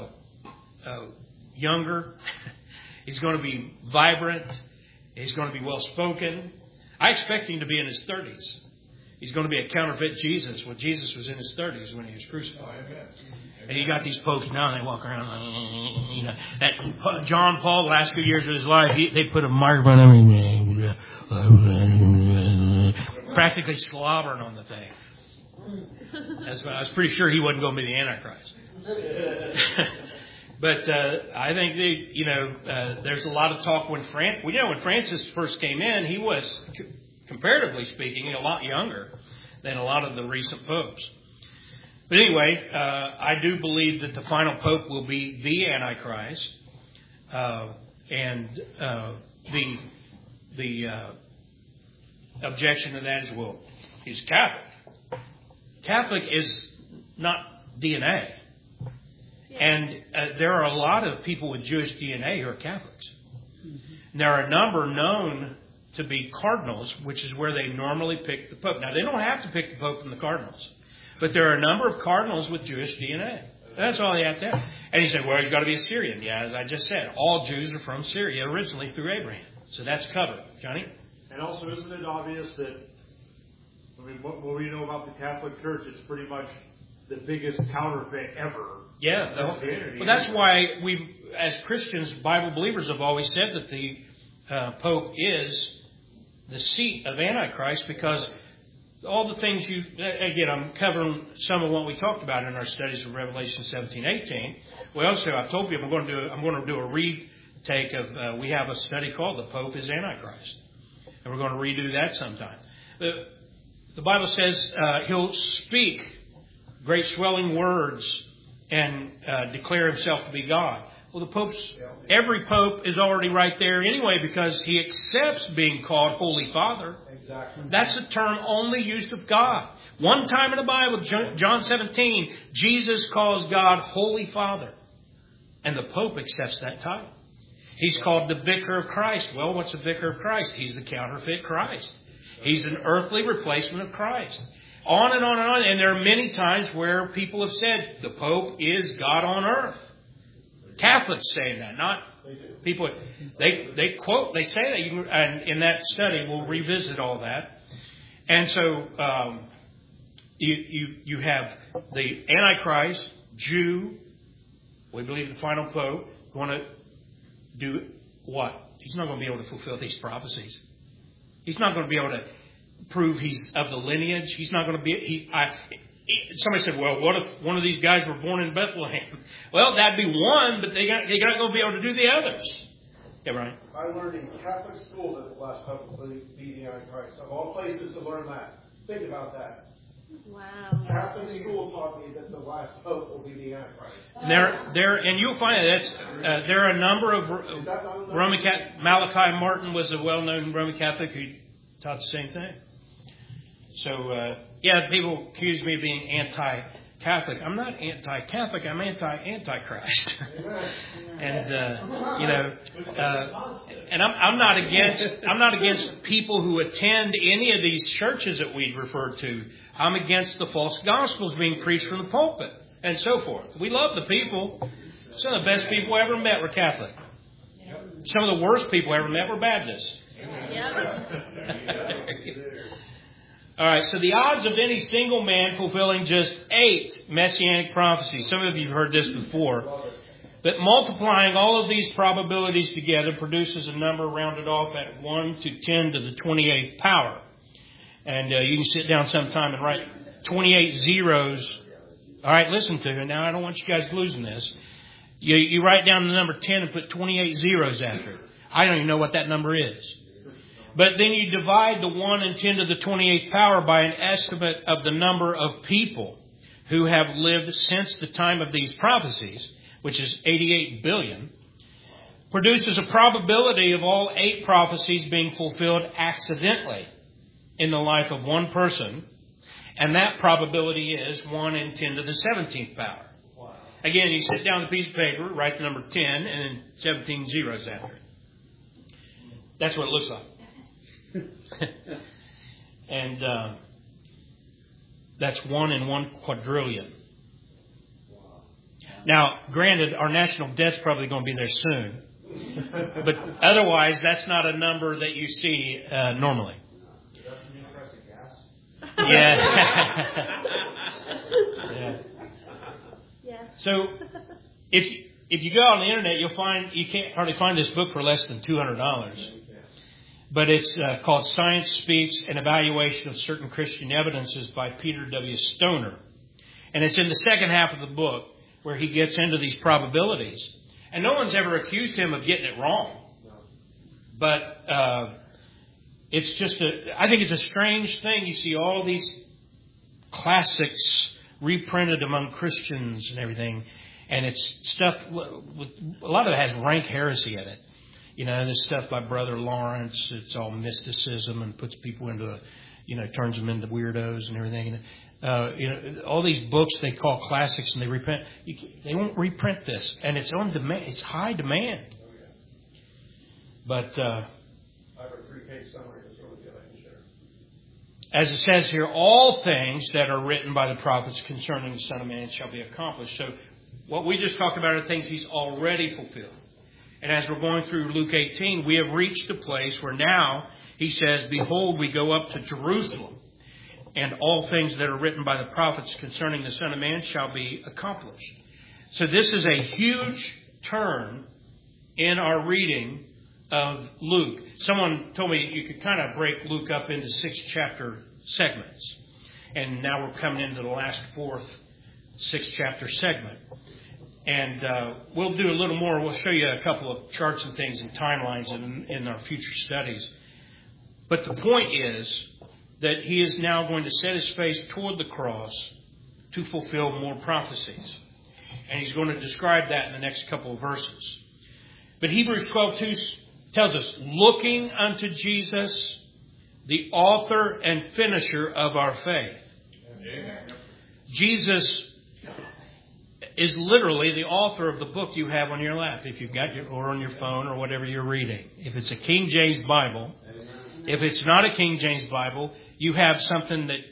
younger. He's going to be vibrant. He's going to be well spoken. I expect him to be in his 30s. He's going to be a counterfeit Jesus. Well, Jesus was in his 30s when he was crucified. And you got these popes now, and they walk around, That John Paul, the last few years of his life, they put a microphone on him, practically slobbering on the thing. That's why I was pretty sure he wasn't going to be the Antichrist. But I think there's a lot of talk when Francis first came in, he was, comparatively speaking, a lot younger than a lot of the recent popes. But anyway, I do believe that the final pope will be the Antichrist, and the objection to that is, well, he's Catholic. Catholic is not DNA, and there are a lot of people with Jewish DNA who are Catholics. And there are a number known to be cardinals, which is where they normally pick the pope. Now, they don't have to pick the pope from the cardinals. But there are a number of cardinals with Jewish DNA. That's all they have to have. And he said, well, he's got to be a Syrian. Yeah, as I just said, all Jews are from Syria originally through Abraham. So that's covered. Johnny? And also, isn't it obvious that, what we know about the Catholic Church, it's pretty much the biggest counterfeit ever. Yeah. Well, that's why we've, as Christians, Bible believers, have always said that the Pope is the seat of Antichrist, because all the things again, I'm covering some of what we talked about in our studies of Revelation 17:18. We also, I've told people I'm going to do a retake of, we have a study called The Pope is Antichrist. And we're going to redo that sometime. The Bible says he'll speak great swelling words and declare himself to be God. Well, every pope is already right there anyway because he accepts being called Holy Father. Exactly. That's a term only used of God. One time in the Bible, John 17, Jesus calls God Holy Father. And the Pope accepts that title. He's called the Vicar of Christ. Well, what's a Vicar of Christ? He's the counterfeit Christ. He's an earthly replacement of Christ. On and on and on. And there are many times where people have said the Pope is God on earth. Catholics saying that, not people. They say that. And in that study, we'll revisit all that. And so you have the Antichrist, Jew. We believe the final Pope going to do what? He's not going to be able to fulfill these prophecies. He's not going to be able to prove he's of the lineage. He's not going to be. Somebody said, "Well, what if one of these guys were born in Bethlehem?" Well, that'd be one, but they're not going to be able to do the others. Yeah, right. I learned in Catholic school that the last Pope will be the Antichrist. Of all places to learn that. Think about that. Wow. Catholic school taught me that the last Pope will be the Antichrist. And you'll find that there are a number of Roman Catholic. Malachi Martin was a well-known Roman Catholic who taught the same thing. So, people accuse me of being anti-Catholic. I'm not anti-Catholic. I'm anti-Antichrist. And and I'm not against people who attend any of these churches that we've referred to. I'm against the false gospels being preached from the pulpit and so forth. We love the people. Some of the best people I ever met were Catholic. Some of the worst people I ever met were Baptists. All right, so the odds of any single man fulfilling just 8 messianic prophecies. Some of you have heard this before. But multiplying all of these probabilities together produces a number rounded off at 1 to 10 to the 28th power. And you can sit down sometime and write 28 zeros. All right, listen to it. Now, I don't want you guys losing this. You write down the number 10 and put 28 zeros after it. I don't even know what that number is. But then you divide the 1 and 10 to the 28th power by an estimate of the number of people who have lived since the time of these prophecies, which is 88 billion, produces a probability of all 8 prophecies being fulfilled accidentally in the life of one person. And that probability is 1 in 10 to the 17th power. Wow. Again, you sit down with a piece of paper, write the number 10, and then 17 zeros after it. That's what it looks like. And that's 1 in 1 quadrillion. Now, granted, our national debt's probably going to be there soon. But otherwise, that's not a number that you see normally. Yeah. Yeah. So, if you go on the internet, you can't hardly find this book for less than $200. But it's called Science Speaks, an Evaluation of Certain Christian Evidences by Peter W. Stoner. And it's in the second half of the book where he gets into these probabilities. And no one's ever accused him of getting it wrong. But it's just I think it's a strange thing. You see all these classics reprinted among Christians and everything. And it's stuff, with a lot of it has rank heresy in it. You know, this stuff by Brother Lawrence, it's all mysticism and puts people into, turns them into weirdos and everything. All these books they call classics and they reprint. They won't reprint this, and it's on demand. It's high demand. But I have a 3-page summary that's really good. I can share. As it says here, all things that are written by the prophets concerning the Son of Man shall be accomplished. So what we just talked about are things He's already fulfilled. And as we're going through Luke 18, we have reached a place where now He says, "Behold, we go up to Jerusalem, and all things that are written by the prophets concerning the Son of Man shall be accomplished." So this is a huge turn in our reading of Luke. Someone told me you could kind of break Luke up into 6-chapter segments. And now we're coming into the last 4th 6-chapter segment. And we'll do a little more. We'll show you a couple of charts and things and timelines in our future studies. But the point is that He is now going to set His face toward the cross to fulfill more prophecies. And he's going to describe that in the next couple of verses. But Hebrews 12:2 tells us, looking unto Jesus, the author and finisher of our faith. Amen. Jesus is literally the author of the book you have on your lap, if you've got or on your phone or whatever you're reading. If it's a King James Bible, if it's not a King James Bible, you have something that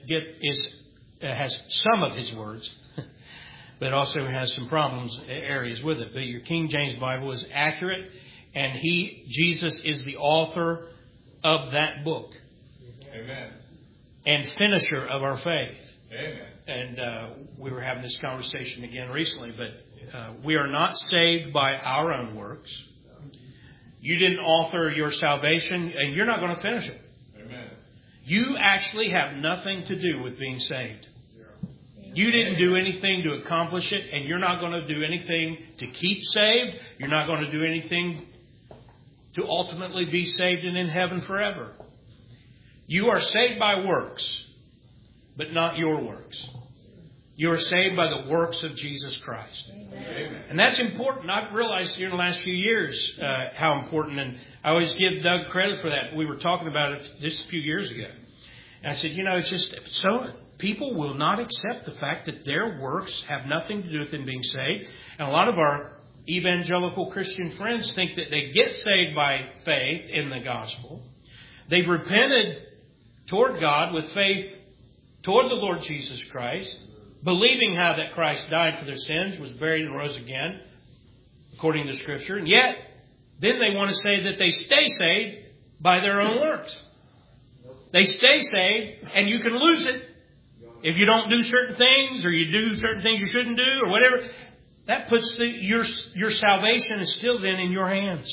has some of his words, but also has some areas with it. But your King James Bible is accurate, and Jesus is the author of that book. Amen. And finisher of our faith. Amen. And we were having this conversation again recently, but we are not saved by our own works. You didn't author your salvation, and you're not going to finish it. Amen. You actually have nothing to do with being saved. You didn't do anything to accomplish it, and you're not going to do anything to keep saved. You're not going to do anything to ultimately be saved and in heaven forever. You are saved by works, but not your works. You are saved by the works of Jesus Christ. Amen. And that's important. I've realized here in the last few years how important, and I always give Doug credit for that. We were talking about it just a few years ago. And I said, it's just so people will not accept the fact that their works have nothing to do with them being saved. And a lot of our evangelical Christian friends think that they get saved by faith in the gospel. They've repented toward God with faith toward the Lord Jesus Christ, believing how that Christ died for their sins, was buried and rose again, according to Scripture. And yet, then they want to say that they stay saved by their own works. They stay saved, and you can lose it if you don't do certain things, or you do certain things you shouldn't do, or whatever. That puts your salvation is still then in your hands.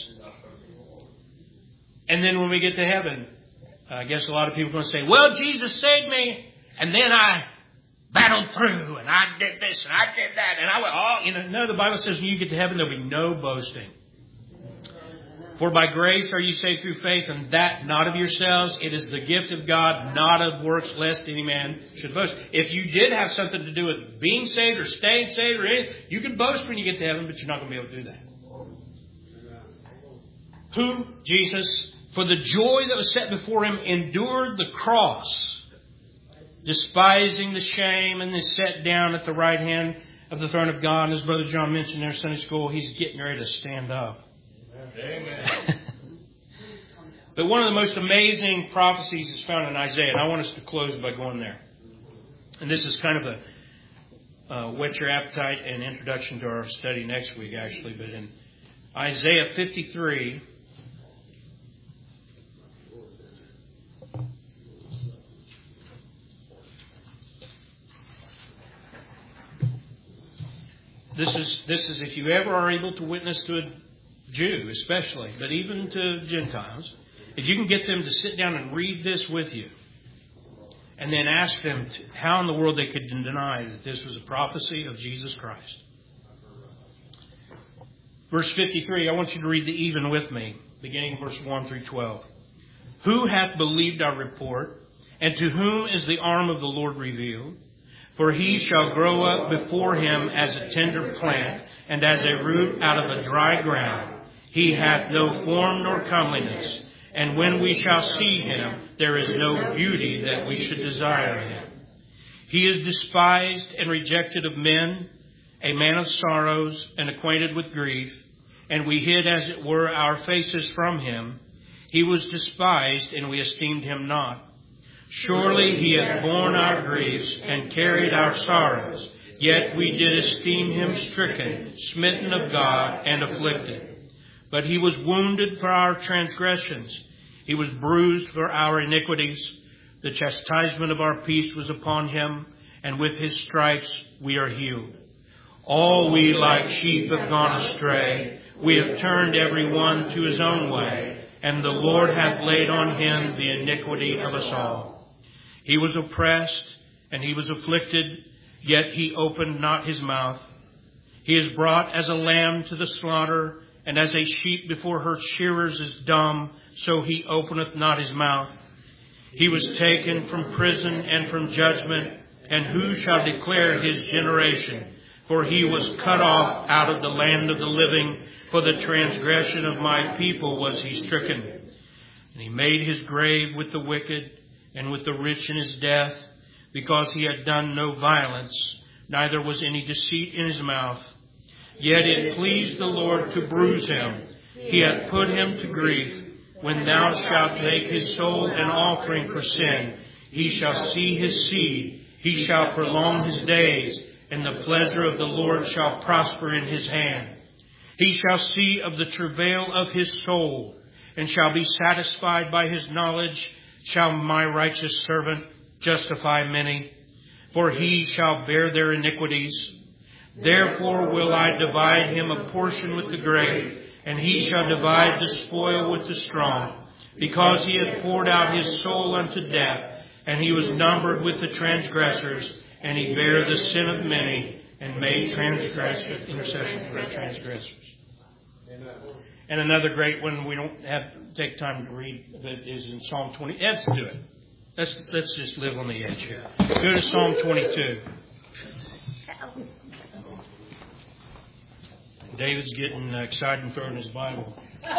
And then when we get to heaven, I guess a lot of people are going to say, well, Jesus saved me, and then I battled through, and I did this, and I did that, and I went, no, the Bible says when you get to heaven, there'll be no boasting. For by grace are you saved through faith, and that not of yourselves. It is the gift of God, not of works, lest any man should boast. If you did have something to do with being saved or staying saved or anything, you can boast when you get to heaven, but you're not going to be able to do that. Who? Jesus, for the joy that was set before him, endured the cross, despising the shame, and is set down at the right hand of the throne of God. And as Brother John mentioned there in Sunday school, he's getting ready to stand up. Amen. But one of the most amazing prophecies is found in Isaiah, and I want us to close by going there. And this is kind of a whet your appetite and introduction to our study next week, actually. But in Isaiah 53, this is if you ever are able to witness to a Jew especially, but even to Gentiles, if you can get them to sit down and read this with you, and then ask them how in the world they could deny that this was a prophecy of Jesus Christ. Verse 53, I want you to read the even with me, beginning verse 1 through 12. Who hath believed our report, and to whom is the arm of the Lord revealed? For he shall grow up before him as a tender plant, and as a root out of a dry ground. He hath no form nor comeliness, and when we shall see him, there is no beauty that we should desire him. He is despised and rejected of men, a man of sorrows and acquainted with grief, and we hid, as it were, our faces from him. He was despised, and we esteemed him not. Surely he hath borne our griefs and carried our sorrows, yet we did esteem him stricken, smitten of God, and afflicted. But he was wounded for our transgressions. He was bruised for our iniquities. The chastisement of our peace was upon him, and with his stripes we are healed. All we like sheep have gone astray. We have turned every one to his own way, and the Lord hath laid on him the iniquity of us all. He was oppressed, and he was afflicted, yet he opened not his mouth. He is brought as a lamb to the slaughter, and as a sheep before her shearers is dumb, so he openeth not his mouth. He was taken from prison and from judgment, and who shall declare his generation? For he was cut off out of the land of the living. For the transgression of my people was he stricken. And he made his grave with the wicked and with the rich in his death, because he had done no violence, neither was any deceit in his mouth. Yet it pleased the Lord to bruise him. He hath put him to grief. When thou shalt make his soul an offering for sin, he shall see his seed. He shall prolong his days, and the pleasure of the Lord shall prosper in his hand. He shall see of the travail of his soul, and shall be satisfied by his knowledge. Shall my righteous servant justify many? For he shall bear their iniquities. Therefore will I divide him a portion with the great, and he shall divide the spoil with the strong, because he hath poured out his soul unto death, and he was numbered with the transgressors, and he bare the sin of many, and made intercession for the transgressors. And another great one we don't have to take time to read, but is in Psalm 20. Let's do it. Let's just live on the edge here. Go to Psalm 22. David's getting excited and throwing his Bible.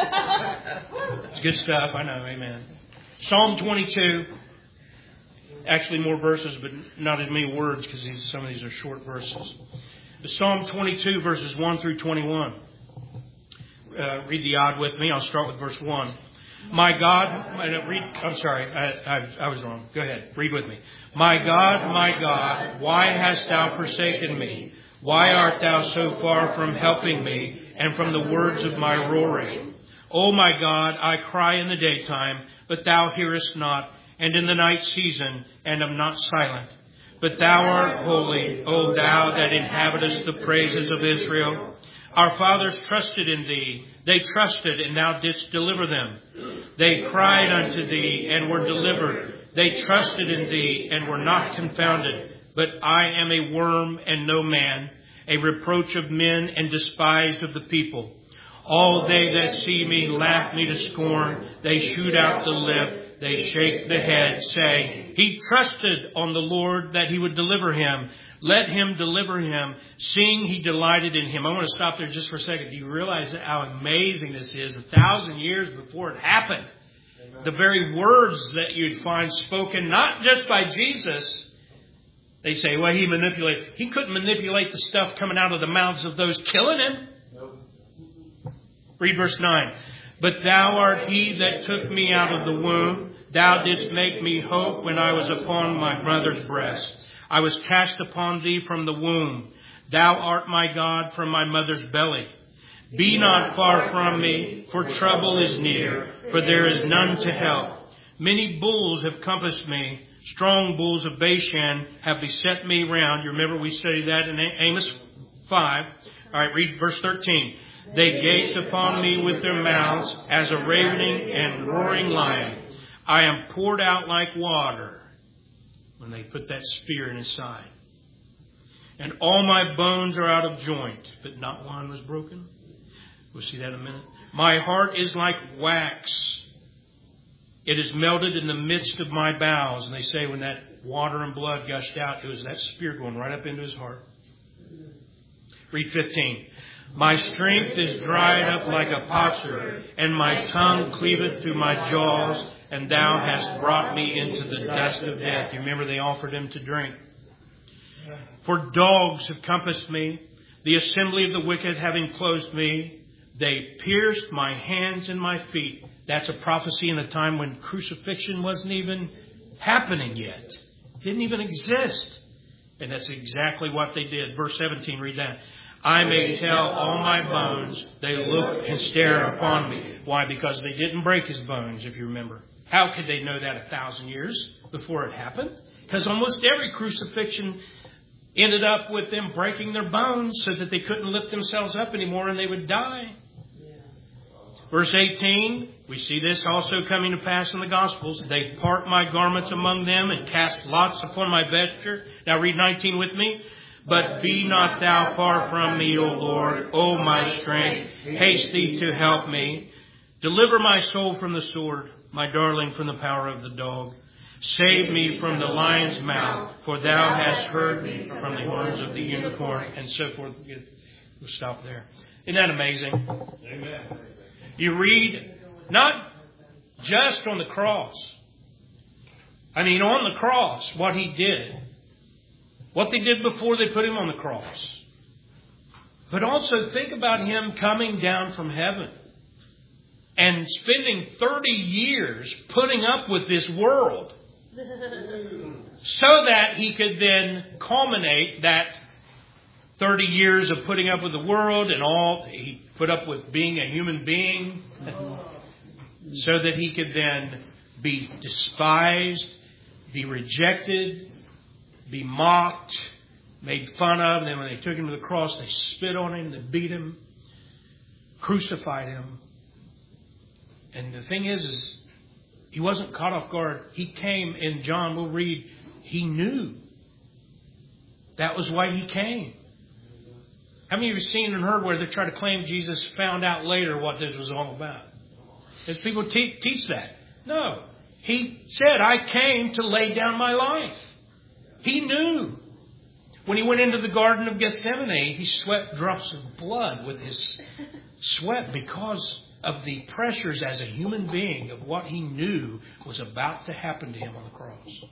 It's good stuff, I know, amen. Psalm 22. Actually more verses, but not as many words, because some of these are short verses. Psalm 22, verses 1 through 21. Read the odd with me. I'll start with verse 1. My God, I'm sorry, I was wrong. Go ahead, read with me. My God, why hast thou forsaken me? Why art thou so far from helping me and from the words of my roaring? O my God, I cry in the daytime, but thou hearest not, and in the night season, and am not silent. But thou art holy, O thou that inhabitest the praises of Israel. Our fathers trusted in thee. They trusted, and thou didst deliver them. They cried unto thee, and were delivered. They trusted in thee, and were not confounded. But I am a worm and no man, a reproach of men and despised of the people. All they that see me laugh me to scorn. They shoot out the lip. They shake the head, saying, He trusted on the Lord that he would deliver him. Let him deliver him, seeing he delighted in him. I want to stop there just for a second. Do you realize how amazing this is? 1,000 years before it happened. Amen. The very words that you'd find spoken, not just by Jesus. They say, well, he couldn't manipulate the stuff coming out of the mouths of those killing him. Nope. Read verse 9. But thou art he that took me out of the womb. Thou didst make me hope when I was upon my mother's breast. I was cast upon thee from the womb. Thou art my God from my mother's belly. Be not far from me, for trouble is near, for there is none to help. Many bulls have compassed me. Strong bulls of Bashan have beset me round. You remember we studied that in Amos 5. All right, read verse 13. They gazed upon me with their mouths as a ravening and roaring lion. I am poured out like water. When they put that spear in his side. And all my bones are out of joint, but not one was broken. We'll see that in a minute. My heart is like wax. It is melted in the midst of my bowels. And they say when that water and blood gushed out, it was that spear going right up into his heart. Read 15. My strength is dried up like a potsherd, and my tongue cleaveth through my jaws, and thou hast brought me into the dust of death. You remember they offered him to drink. For dogs have compassed me, the assembly of the wicked having closed me. They pierced my hands and my feet. That's a prophecy in a time when crucifixion wasn't even happening yet. Didn't even exist. And that's exactly what they did. Verse 17, read that. I may tell all my bones, they look and stare upon me. Why? Because they didn't break his bones, if you remember. How could they know that 1,000 years before it happened? Because almost every crucifixion ended up with them breaking their bones so that they couldn't lift themselves up anymore and they would die. Verse 18, we see this also coming to pass in the Gospels. They part my garments among them and cast lots upon my vesture. Now read 19 with me. But be not thou far from me, O Lord, O my strength. Haste thee to help me. Deliver my soul from the sword, my darling from the power of the dog. Save me from the lion's mouth, for thou hast heard me from the horns of the unicorn, and so forth. We'll stop there. Isn't that amazing? Amen. You read not just on the cross. I mean, on the cross, what He did. What they did before they put Him on the cross. But also think about Him coming down from heaven and spending 30 years putting up with this world so that He could then culminate that 30 years of putting up with the world and all He put up with being a human being so that He could then be despised, be rejected, be mocked, made fun of. And then when they took Him to the cross, they spit on Him, they beat Him, crucified Him. And the thing is He wasn't caught off guard. He came, in John, we'll read, He knew. That was why He came. How many of you have seen and heard where they try to claim Jesus found out later what this was all about? As people teach that. No. He said, I came to lay down my life. He knew. When He went into the Garden of Gethsemane, He sweat drops of blood with His sweat because of the pressures as a human being of what He knew was about to happen to Him on the cross.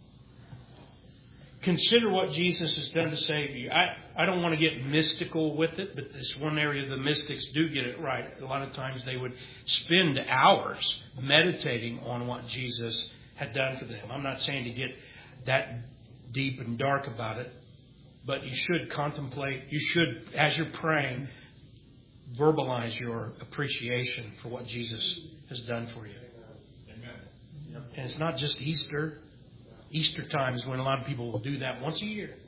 Consider what Jesus has done to save you. I don't want to get mystical with it, but this one area the mystics do get it right. A lot of times they would spend hours meditating on what Jesus had done for them. I'm not saying to get that deep and dark about it, but you should contemplate. You should, as you're praying, verbalize your appreciation for what Jesus has done for you. Amen. And it's not just Easter. Easter time is when a lot of people will do that once a year.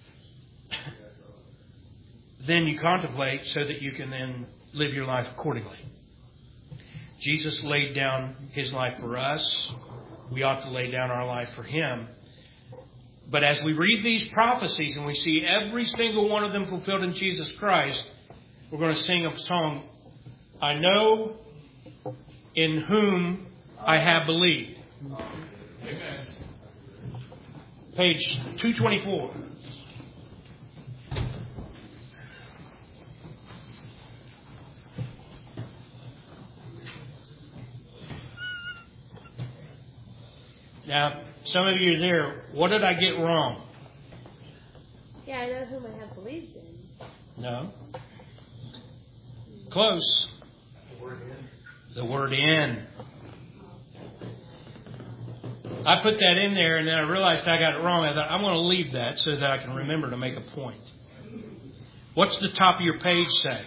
Then you contemplate so that you can then live your life accordingly. Jesus laid down His life for us. We ought to lay down our life for Him. But as we read these prophecies and we see every single one of them fulfilled in Jesus Christ, we're going to sing a song, I know in whom I have believed. Amen. Page 224. Now, some of you are there. What did I get wrong? Yeah, I know whom I have believed in. No. Close. The word in. I put that in there and then I realized I got it wrong. I thought, I'm going to leave that so that I can remember to make a point. What's the top of your page say?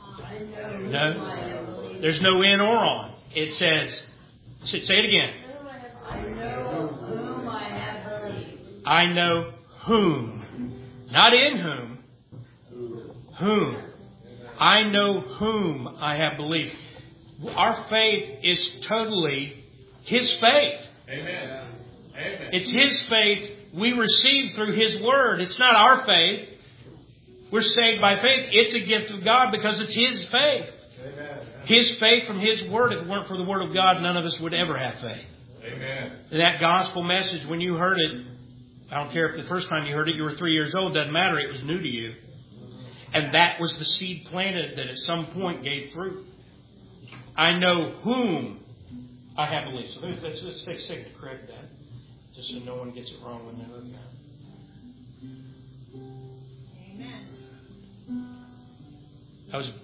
No? There's no in or on. It says, say it again. I know whom I have believed. I know whom. Not in whom. Whom. I know whom I have believed. Our faith is totally His faith. Amen. Amen. It's His faith we receive through His Word. It's not our faith. We're saved by faith. It's a gift of God because it's His faith. Amen. His faith from His Word. If it weren't for the Word of God, none of us would ever have faith. Amen. And that gospel message, when you heard it, I don't care if the first time you heard it, you were 3 years old, doesn't matter. It was new to you. And that was the seed planted that at some point gave fruit. I know whom I have believed. So let's take a second to correct that, just so no one gets it wrong when they look at it.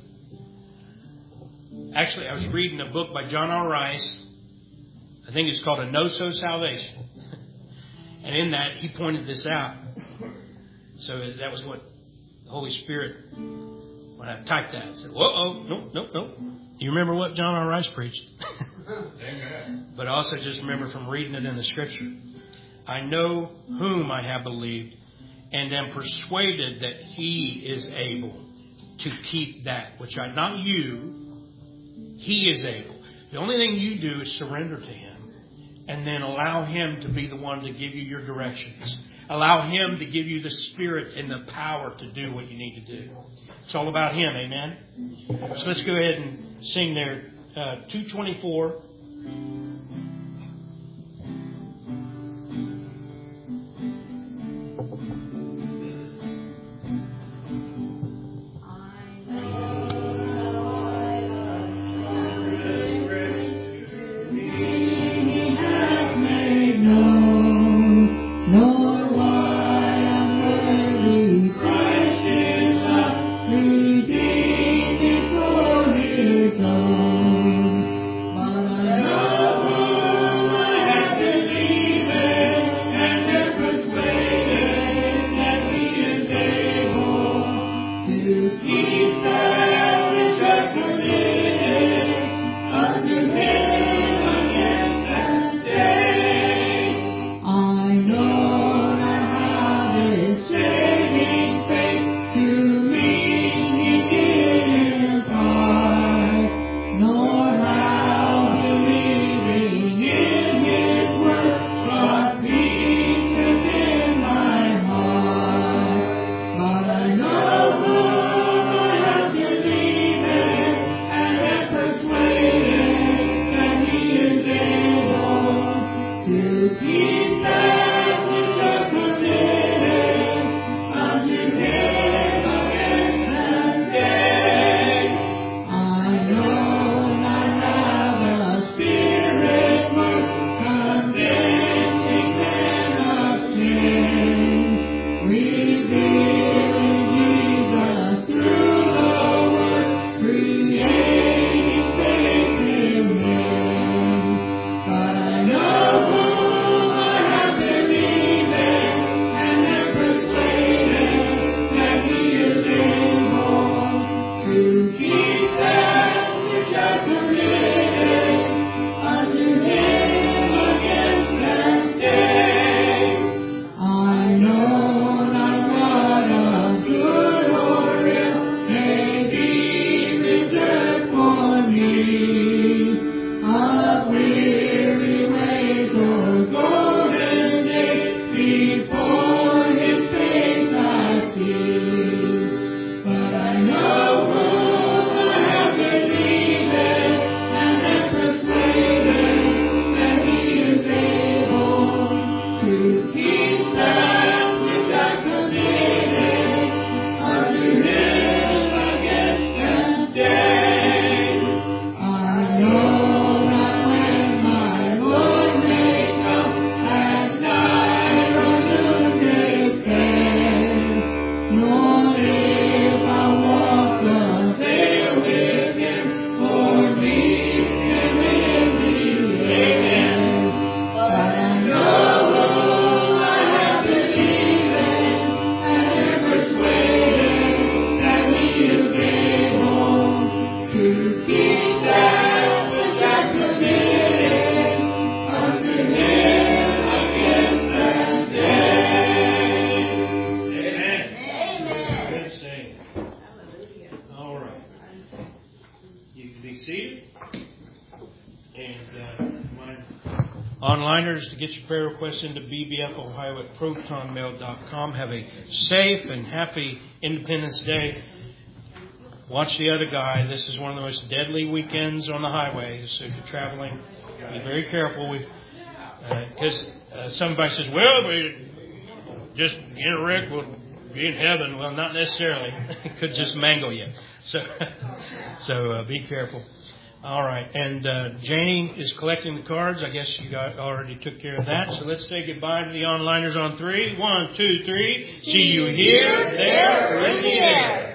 Amen. I was reading a book by John R. Rice. I think it's called A No-So Salvation. And in that, he pointed this out. So that was what the Holy Spirit, when I typed that, I said, nope. You remember what John R. Rice preached? Amen. But I also just remember from reading it in the Scripture. I know whom I have believed and am persuaded that He is able to keep that which not you, He is able. The only thing you do is surrender to Him and then allow Him to be the one to give you your directions. Allow Him to give you the spirit and the power to do what you need to do. It's all about Him, amen? So let's go ahead and sing there. 224. seated. And onliners, to get your prayer requests into bbfohio@protonmail.com. Have a safe and happy Independence Day. Watch the other guy. This is one of the most deadly weekends on the highways. So if you're traveling, be very careful. Because somebody says, well, we just get a wreck, we'll be in heaven. Well, not necessarily. It could just mangle you. So be careful. All right. And Janie is collecting the cards. I guess you already took care of that. So let's say goodbye to the onliners on 3. 1, 2, 3. See you here, there, or in the air.